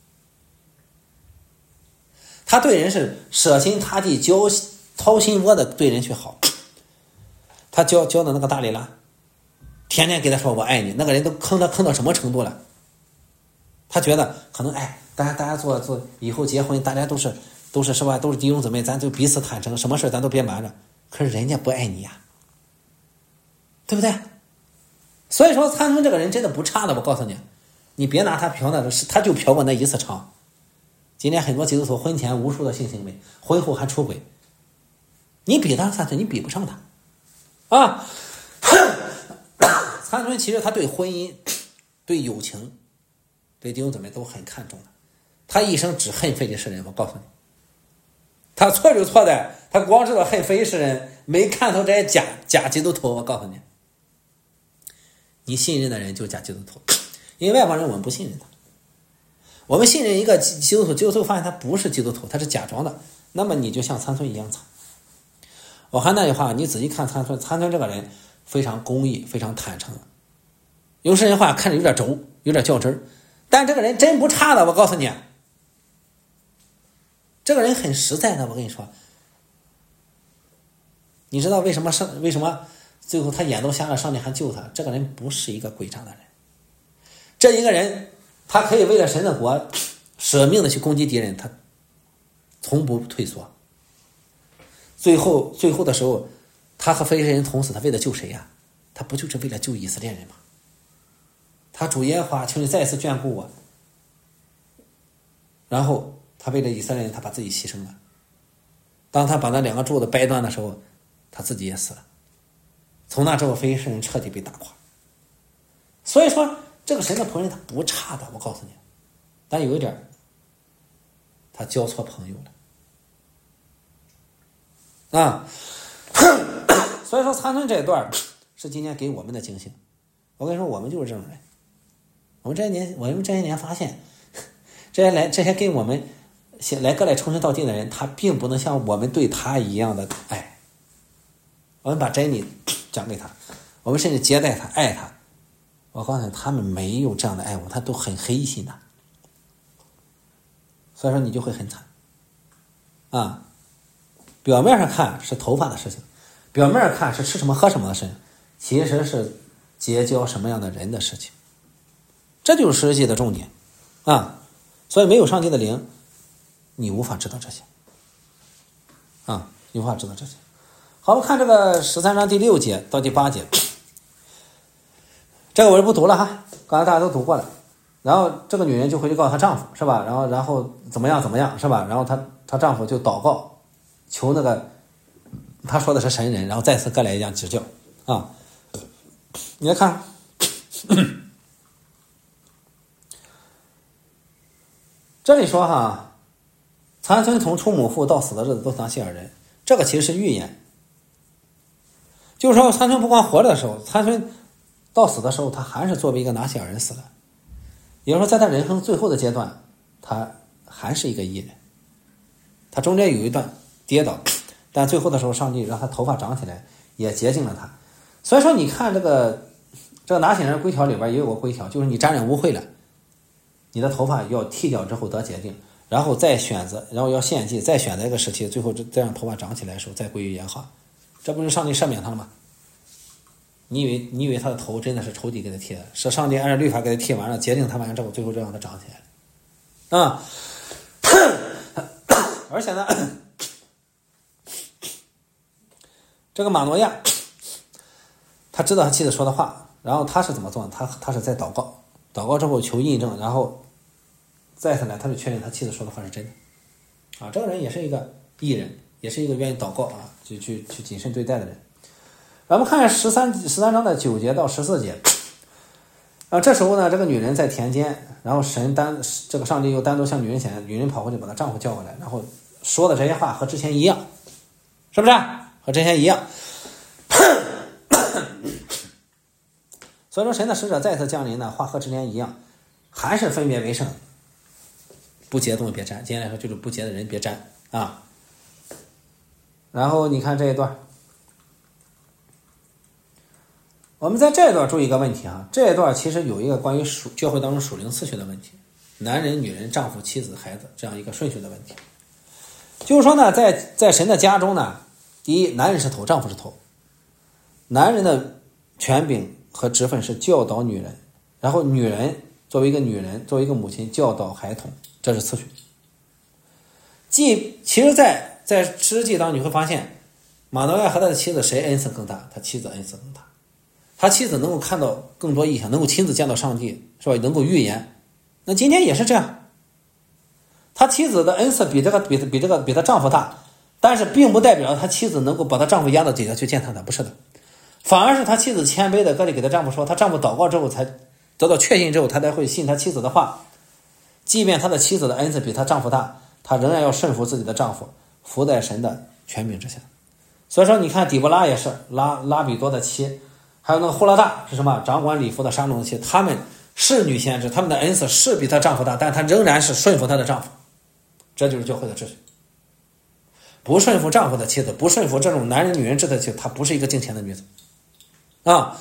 他对人是舍心塌地、交掏心窝的对人去好。他交交的那个大利拉，天天给他说我爱你，那个人都坑他坑到什么程度了？他觉得可能哎，大家大家做做以后结婚，大家都是都是是吧，都是弟兄姊妹，咱就彼此坦诚，什么事咱都别瞒着。可是人家不爱你呀、啊，对不对？所以说参孙这个人真的不差的，我告诉你，你别拿他嫖那个，他就嫖过那一次娼。今天很多基督徒婚前无数的性行为，婚后还出轨，你比他参孙，你比不上他啊。参孙其实他对婚姻、对友情、对弟兄姊妹都很看重的，他一生只恨非利士人。我告诉你，他错就错在他光知道恨非利士人，没看透这些假假基督徒。我告诉你，你信任的人就是假基督徒，因为外邦人我们不信任他，我们信任一个基督徒，基督徒发现他不是基督徒，他是假装的，那么你就像参孙一样惨。我还那句话，你仔细看参孙，参孙这个人非常公义，非常坦诚，有些人话看着有点轴，有点较真儿，但这个人真不差的。我告诉你，这个人很实在的。我跟你说，你知道为什么上为什么最后他眼都瞎了，上帝还救他？这个人不是一个诡诈的人，这一个人他可以为了神的国舍命的去攻击敌人，他从不退缩。最后最后的时候，他和非利士人同死，他为了救谁呀、啊？他不就是为了救以色列人吗？他主耶和华，求你再一次眷顾我。然后他为了以色列人，他把自己牺牲了。 当他把那两个柱子掰断的时候，他自己也死了。从那之后，非利士人彻底被打垮。所以说，这个神的仆人他不差的，我告诉你，但有一点，他交错朋友了啊。所以说，参孙这一段是今天给我们的警醒。我跟你说，我们就是这种人。我们这些年，我们这些年发现，这些来这些跟我们来各来称神道弟的人，他并不能像我们对他一样的爱。我们把真理讲给他，我们甚至接待他、爱他。我告诉你，他们没有这样的爱我，他都很黑心的。所以说，你就会很惨啊。表面上看是头发的事情，表面上看是吃什么喝什么的事情，其实是结交什么样的人的事情。这就是实际的重点啊。所以没有上帝的灵，你无法知道这些啊，你无法知道这些。好，我们看这个十三章第六节到第八节，这个我就不读了哈，刚才大家都读过了。然后这个女人就回去告诉她丈夫，是吧？然后然后怎么样怎么样，是吧？然后她她丈夫就祷告，求那个他说的是神人，然后再次各来一样指教啊。你来看，这里说哈，参孙从出母腹到死的日子都是拿西尔人，这个其实是预言。就是说，参孙不光活着的时候，参孙到死的时候，他还是作为一个拿西尔人死了。也就是说，在他人生最后的阶段，他还是一个艺人。他中间有一段跌倒，但最后的时候，上帝让他头发长起来，也洁净了他。所以说，你看这个这个拿西尔人规条里边也有个规条，就是你沾染污秽了，你的头发要剃掉之后得洁净，然后再选择，然后要献祭，再选择一个时期，最后再让头发长起来的时候再归于耶和华。这不是上帝赦免他了吗？你以为你以为他的头真的是仇敌给他剃的？是上帝按照律法给他剃完了，洁净他完之后，最后再让他长起来了啊！而且呢，这个马诺亚，他知道他妻子说的话，然后他是怎么做呢？他他是在祷告，祷告之后求印证，然后再次来，他就确认他妻子说的话是真的啊！这个人也是一个义人。也是一个愿意祷告啊，去去去谨慎对待的人。咱们看十三十三章的九节到十四节，啊，这时候呢，这个女人在田间，然后神单这个上帝又单独向女人显现，女人跑回去把她丈夫叫过来，然后说的这些话和之前一样，是不是？和之前一样。所以说，神的使者再次降临呢，话和之前一样，还是分别为圣，不洁东西别沾。今天来说就是不洁的人别沾啊。然后你看这一段，我们在这一段注意一个问题啊，这一段其实有一个关于属教会当中属灵次序的问题，男人、女人、丈夫、妻子、孩子这样一个顺序的问题。就是说呢，在在神的家中呢，第一，男人是头，丈夫是头，男人的权柄和职分是教导女人，然后女人作为一个女人，作为一个母亲教导孩童，这是次序。即其实在在实际当中你会发现，马诺亚和他的妻子谁恩赐更大？他妻子恩赐更大，他妻子能够看到更多异象，能够亲自见到上帝，是吧？能够预言。那今天也是这样，他妻子的恩赐比这个比比这个比他丈夫大，但是并不代表他妻子能够把他丈夫压到底下去见他的，不是的，反而是他妻子谦卑的，各里给他丈夫说，他丈夫祷告之后才得到确信之后，他才会信他妻子的话。即便他的妻子的恩赐比他丈夫大，他仍然要顺服自己的丈夫，服在神的权柄之下。所以说你看底波拉也是拉拉比多的妻，还有那个呼拉大是什么？掌管礼服的沙龙的妻，他们是女先知，他们的恩赐是比她丈夫大，但她仍然是顺服她的丈夫。这就是教会的秩序。不顺服丈夫的妻子，不顺服这种男人女人制的妻子，她不是一个敬虔的女子啊。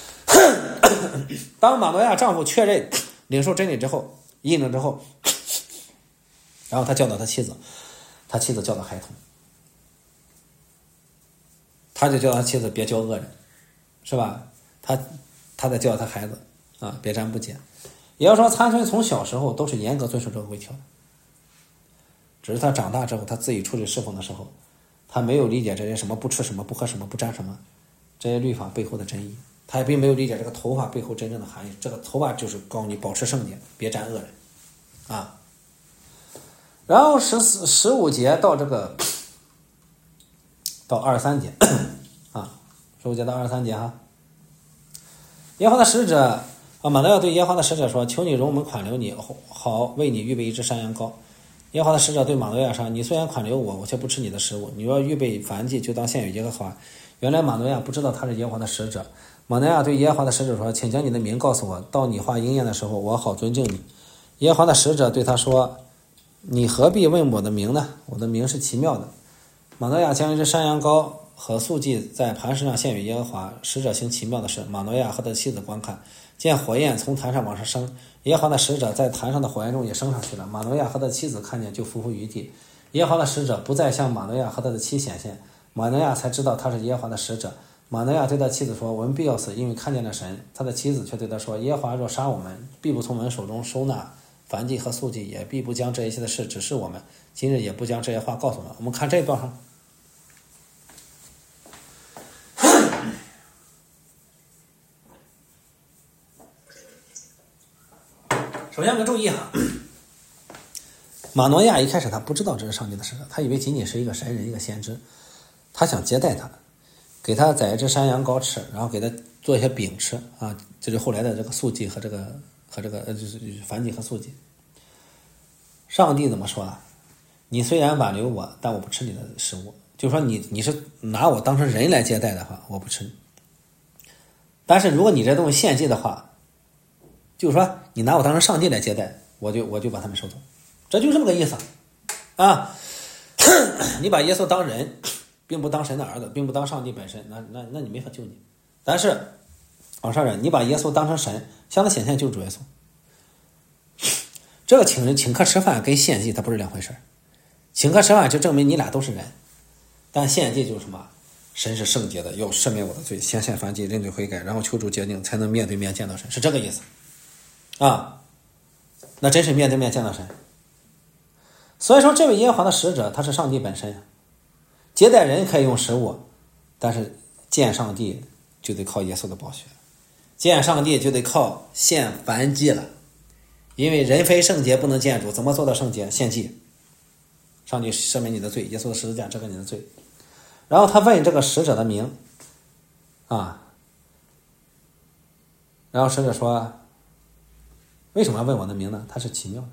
当马诺亚丈夫确认领受真理之后，印证之后，然后他教导他妻子，他妻子教导孩童，他就教导他妻子别教恶人，是吧？他他在教导他孩子啊，别沾不洁。也要说参孙从小时候都是严格遵守这个规条，只是他长大之后，他自己出去侍奉的时候，他没有理解这些什么不吃什么不喝什么不沾什么这些律法背后的真意，他也并没有理解这个头发背后真正的含义。这个头发就是告诉你保持圣洁，别沾恶人啊。然后十四十五节到这个到二十三节啊，十五节到二十三节哈。耶和华的使者啊，马诺亚对耶和华的使者说：“求你容我们款留你，好为你预备一只山羊羔。”耶和华的使者对马诺亚说：“你虽然款留我，我却不吃你的食物。你若预备燔祭，就当献与耶和华。”原来马诺亚不知道他是耶和华的使者。马诺亚对耶和华的使者说：“请将你的名告诉我，到你话应验的时候，我好尊敬你。”耶和华的使者对他说：“你何必问我的名呢？我的名是奇妙的。”马诺亚将一只山羊羔和素祭在磐石上献与耶和华。使者行奇妙的事，马诺亚和他的妻子观看，见火焰从坛上往上升，耶和华的使者在坛上的火焰中也升上去了。马诺亚和他的妻子看见，就伏伏于地。耶和华的使者不再向马诺亚和他的妻显现，马诺亚才知道他是耶和华的使者。马诺亚对他妻子说：“我们必要死，因为看见了神。”他的妻子却对他说：“耶和华若杀我们，必不从我们手中收纳燔祭和素祭，也必不将这一切的事指示我们，今日也不将这些话告诉我们。”我们看这一段上，首先我们注意哈，马诺亚一开始他不知道这是上帝的使者，他以为仅仅是一个神人，一个先知，他想接待他，给他宰一只山羊羔吃，然后给他做一些饼吃啊，这就后来的这个素祭和这个和这个呃就是燔祭和素祭。上帝怎么说啊？你虽然挽留我，但我不吃你的食物。就是说你你是拿我当成人来接待的话，我不吃。但是如果你这东西献祭的话，就是说你拿我当成上帝来接待，我就我就把他们收走。这就这么个意思啊！你把耶稣当人，并不当神的儿子，并不当上帝本身，那那那你没法救你。但是往上人，你把耶稣当成神，向他显现就是主耶稣。这个请人请客吃饭跟献祭它不是两回事。请客吃饭就证明你俩都是人，但献祭就是什么？神是圣洁的，要赦免我的罪，先献燔祭，认罪悔改，然后求主洁净，才能面对面见到神，是这个意思啊。那真是面对面见到神。所以说这位耶和华的使者他是上帝本身，接待人可以用食物，但是见上帝就得靠耶稣的宝血，见上帝就得靠献燔祭了。因为人非圣洁不能见主，怎么做到圣洁？献祭，上帝赦免你的罪，耶稣的十字架遮盖你的罪。然后他问这个使者的名啊，然后使者说：“为什么要问我的名呢？他是奇妙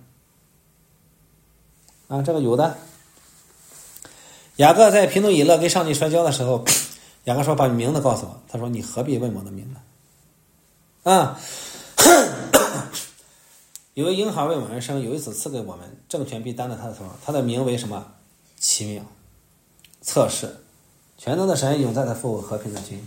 的啊。”这个有的，雅各在皮努以勒跟上帝摔跤的时候，雅各说：“把你名字告诉我。”他说：“你何必问我的名呢？”啊。有个婴孩为我们生，有一子赐给我们，政权必担在他的头上。他的名为什么？奇妙、测试、全能的神，永在的父，和平的君。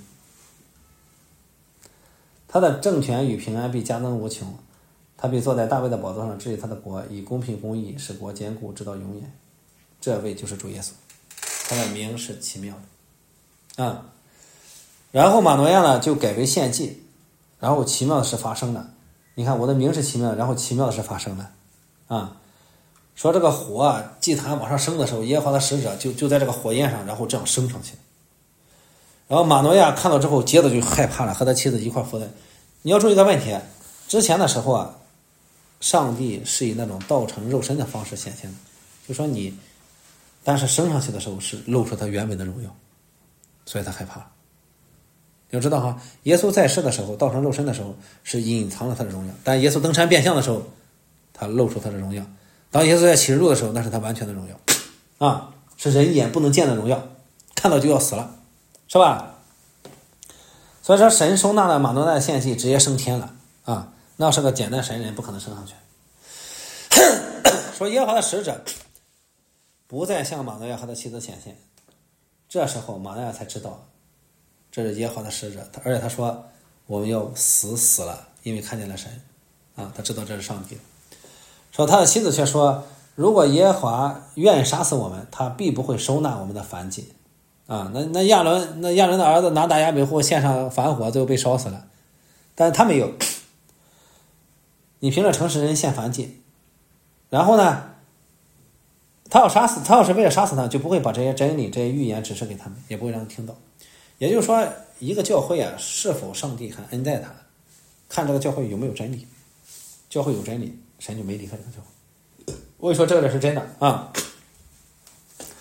他的政权与平安必加增无穷，他必坐在大卫的宝座上，治理他的国，以公平公义使国坚固直到永远。这位就是主耶稣，他的名是奇妙的啊。然后马诺亚呢就改为献祭，然后奇妙的事发生了。你看我的名是奇妙的，然后奇妙的事发生了啊。说这个火啊，祭坛往上升的时候，耶和华的使者就就在这个火焰上，然后这样升上去。然后马诺亚看到之后，接着就害怕了，和他妻子一块伏在。你要注意一个问题，之前的时候啊，上帝是以那种道成肉身的方式显现的，就说你，但是升上去的时候是露出他原本的荣耀，所以他害怕了。要知道哈，耶稣在世的时候，道成肉身的时候是隐藏了他的荣耀，但耶稣登山变相的时候，他露出他的荣耀。当耶稣在启示录的时候，那是他完全的荣耀啊，是人眼不能见的荣耀，看到就要死了，是吧？所以说神收纳了马诺亚的献祭，直接升天了啊，那是个简单神人，不可能升上去。说耶和华的使者不再向马诺亚和他妻子显现，这时候马诺亚才知道这是耶和华的使者，而且他说我们要死死了，因为看见了神啊，他知道这是上帝。说他的妻子却说，如果耶和华愿意杀死我们，他必不会收纳我们的燔祭啊。那那亚伦那亚伦的儿子拿大亚比户献上燔火，最后被烧死了，但是他没有。你凭着诚实人献燔祭，然后呢，他要杀死他要是为了杀死他，就不会把这些真理这些预言指示给他们，也不会让他听到。也就是说，一个教会啊，是否上帝还恩待他，看这个教会有没有真理。教会有真理，神就没离开这个教会。我跟你说，这个是真的啊。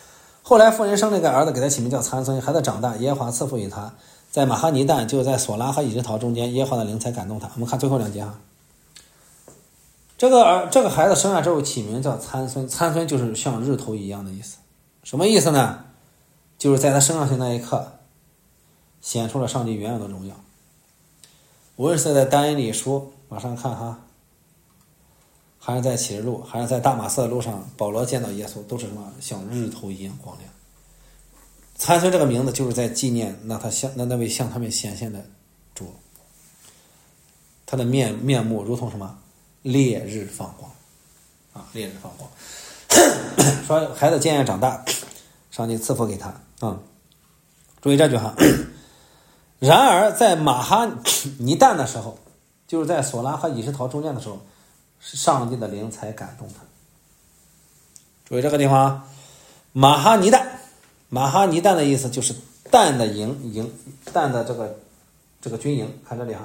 后来妇人生了一个儿子，给他起名叫参孙。孩子长大，耶和华赐福于他，在马哈尼旦，就在索拉和以实陶中间，耶和华的灵才感动他。我们看最后两节哈。这个儿这个孩子生下之后起名叫参孙，参孙就是像日头一样的意思。什么意思呢？就是在他升上去那一刻，显出了上帝原有的荣耀。无论是在但以理书往上看哈，还是在启示录，还是在大马色的路上，保罗见到耶稣都是什么？像日头一样光亮。参孙这个名字就是在纪念那他向那那位向他们显现的主，他的面面目如同什么？烈日放光啊，烈日放光。说孩子渐渐长大，上帝赐福给他啊、嗯。注意这句哈。然而在马哈尼旦的时候，就是在索拉和以实陶中间的时候，上帝的灵才感动他。注意这个地方，马哈尼旦，马哈尼旦的意思就是旦的营营，旦的这个这个军营，看这里哈。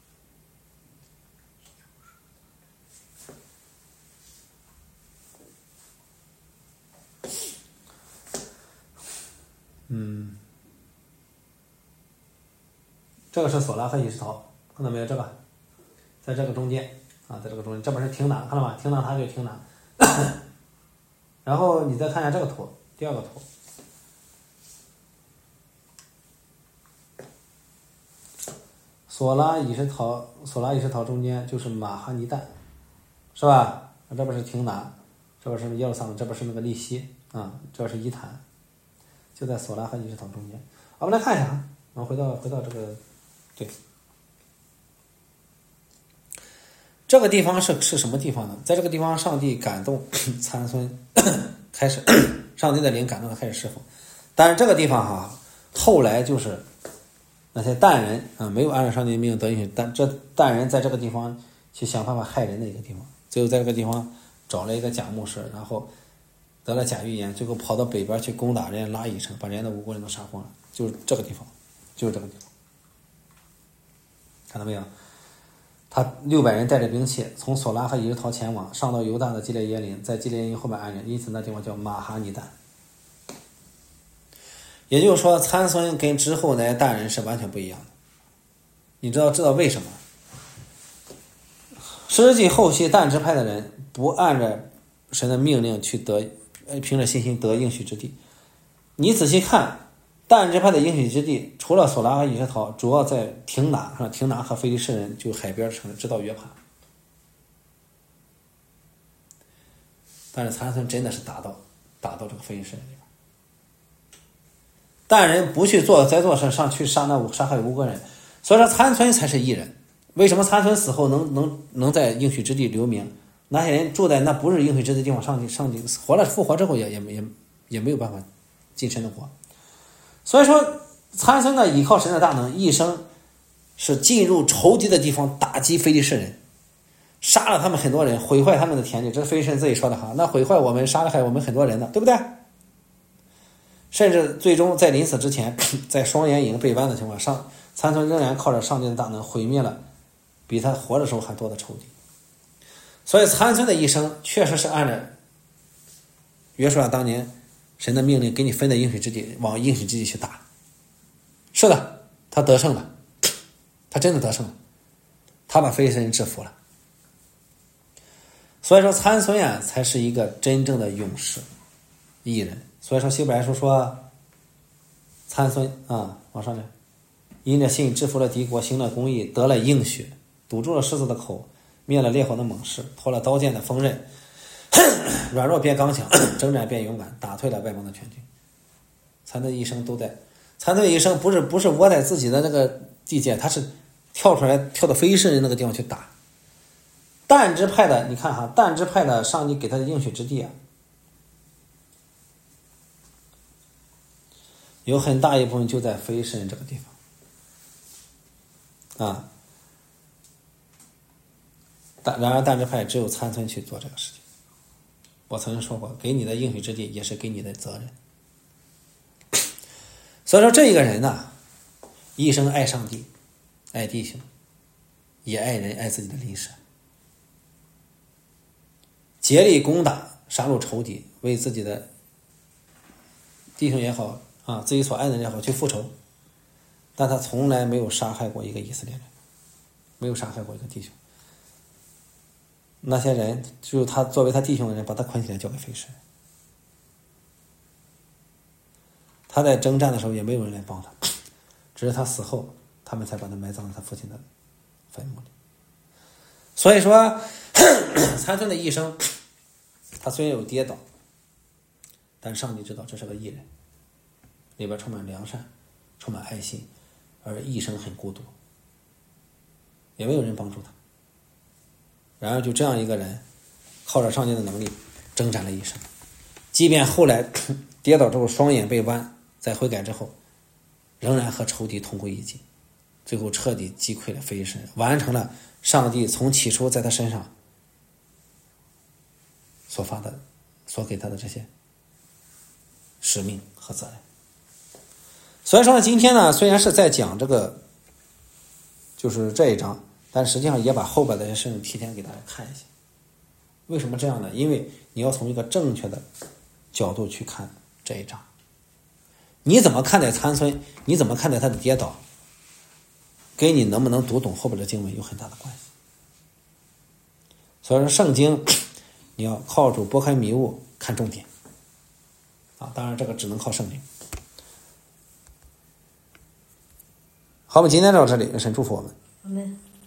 嗯，这个是索拉和以实陶，看到没有？这个在这个中间啊，在这个中间，这边是亭囊，看到吗？亭囊它就亭囊。然后你再看一下这个图，第二个图，索拉以实陶，索拉以实陶中间就是马哈尼旦，是吧？这边是亭囊，这边是耶路撒冷，这边是那个利希啊，这边是伊坦。就在索拉和以实陶中间，我们来看一下啊，我们回到回到这个，对，这个地方是是什么地方呢？在这个地方，上帝感动参孙，开始，上帝的灵感动他开始侍奉，但是这个地方哈、啊，后来就是那些但人啊，没有按照上帝的命令得应许，但这但人在这个地方去想办法害人的一个地方，最后在这个地方找了一个假牧师，然后得了假预言，最后跑到北边去攻打人家拉以城，把人家的无辜人都杀光了。就是这个地方，就是这个地方，看到没有？他六百人带着兵器从索拉和以实陶前往，上到犹大的基列耶林，在基列耶林后面安营，因此那地方叫马哈尼旦。也就是说，参孙跟之后那些但人是完全不一样的。你知道知道为什么？十世纪后期但支派的人不按着神的命令去得，凭着信心得应许之地。你仔细看，但支派的应许之地，除了索拉和以实陶，主要在亭拿上，亭拿和非利士人就海边城直到约帕。但是参孙真的是打到打到这个非利士人里边。但人不去做再做事上去杀那杀害无辜人，所以说参孙才是义人。为什么参孙死后能能能在应许之地留名？那些人住在那不是应许之地的地方，上帝上帝活了复活之后也也也也没有办法进神的国。所以说参孙呢依靠神的大能，一生是进入仇敌的地方打击非利士人，杀了他们很多人，毁坏他们的田地。这是非利士人自己说的哈，那毁坏我们杀了害我们很多人的，对不对？甚至最终在临死之前，在双眼已经被剜的情况下，参孙仍然靠着上帝的大能毁灭了比他活的时候还多的仇敌。所以参孙的一生确实是按照约书亚当年神的命令给你分的应许之地往应许之地去打。是的，他得胜了，他真的得胜了，他把非利士人制服了。所以说参孙呀才是一个真正的勇士义人。所以说希伯来书说参孙啊，往上面因着信制服了敌国，行了公义，得了应许，堵住了狮子的口，灭了烈火的猛士，脱了刀剑的锋刃，软弱变刚强，征战变勇敢，打退了外邦的全军。参孙一生都在，参孙一生不是不是窝在自己的那个地界，他是跳出来跳到非利士人那个地方去打。但支派的，你看哈，但支派的上帝给他的应许之地啊，有很大一部分就在非利士人这个地方啊。但然而但支派只有参孙去做这个事情。我曾经说过，给你的应许之地也是给你的责任。所以说这一个人呢，一生爱上帝，爱弟兄，也爱人，爱自己的邻舍，竭力攻打杀戮仇敌，为自己的弟兄也好啊，自己所爱的人也好去复仇，但他从来没有杀害过一个以色列人，没有杀害过一个弟兄。那些人就是他作为他弟兄的人，把他捆起来交给非士人。他在征战的时候也没有人来帮他，只是他死后，他们才把他埋葬在他父亲的坟墓里。所以说，参孙的一生，他虽然有跌倒，但上帝知道这是个义人，里边充满良善，充满爱心，而一生很孤独，也没有人帮助他。然而就这样一个人，靠着上帝的能力征战了一生，即便后来跌倒之后双眼被剜，在悔改之后，仍然和仇敌同归于尽，最后彻底击溃了非利士人，完成了上帝从起初在他身上所发的、所给他的这些使命和责任。所以说呢，今天呢，虽然是在讲这个，就是这一章，但实际上也把后边的这些事情提前给大家看一下。为什么这样呢？因为你要从一个正确的角度去看这一章。你怎么看待参孙，你怎么看待他的跌倒，跟你能不能读懂后边的经文有很大的关系。所以说圣经你要靠住拨开迷雾看重点啊，当然这个只能靠圣经。好，我们今天到这里，神祝福我们。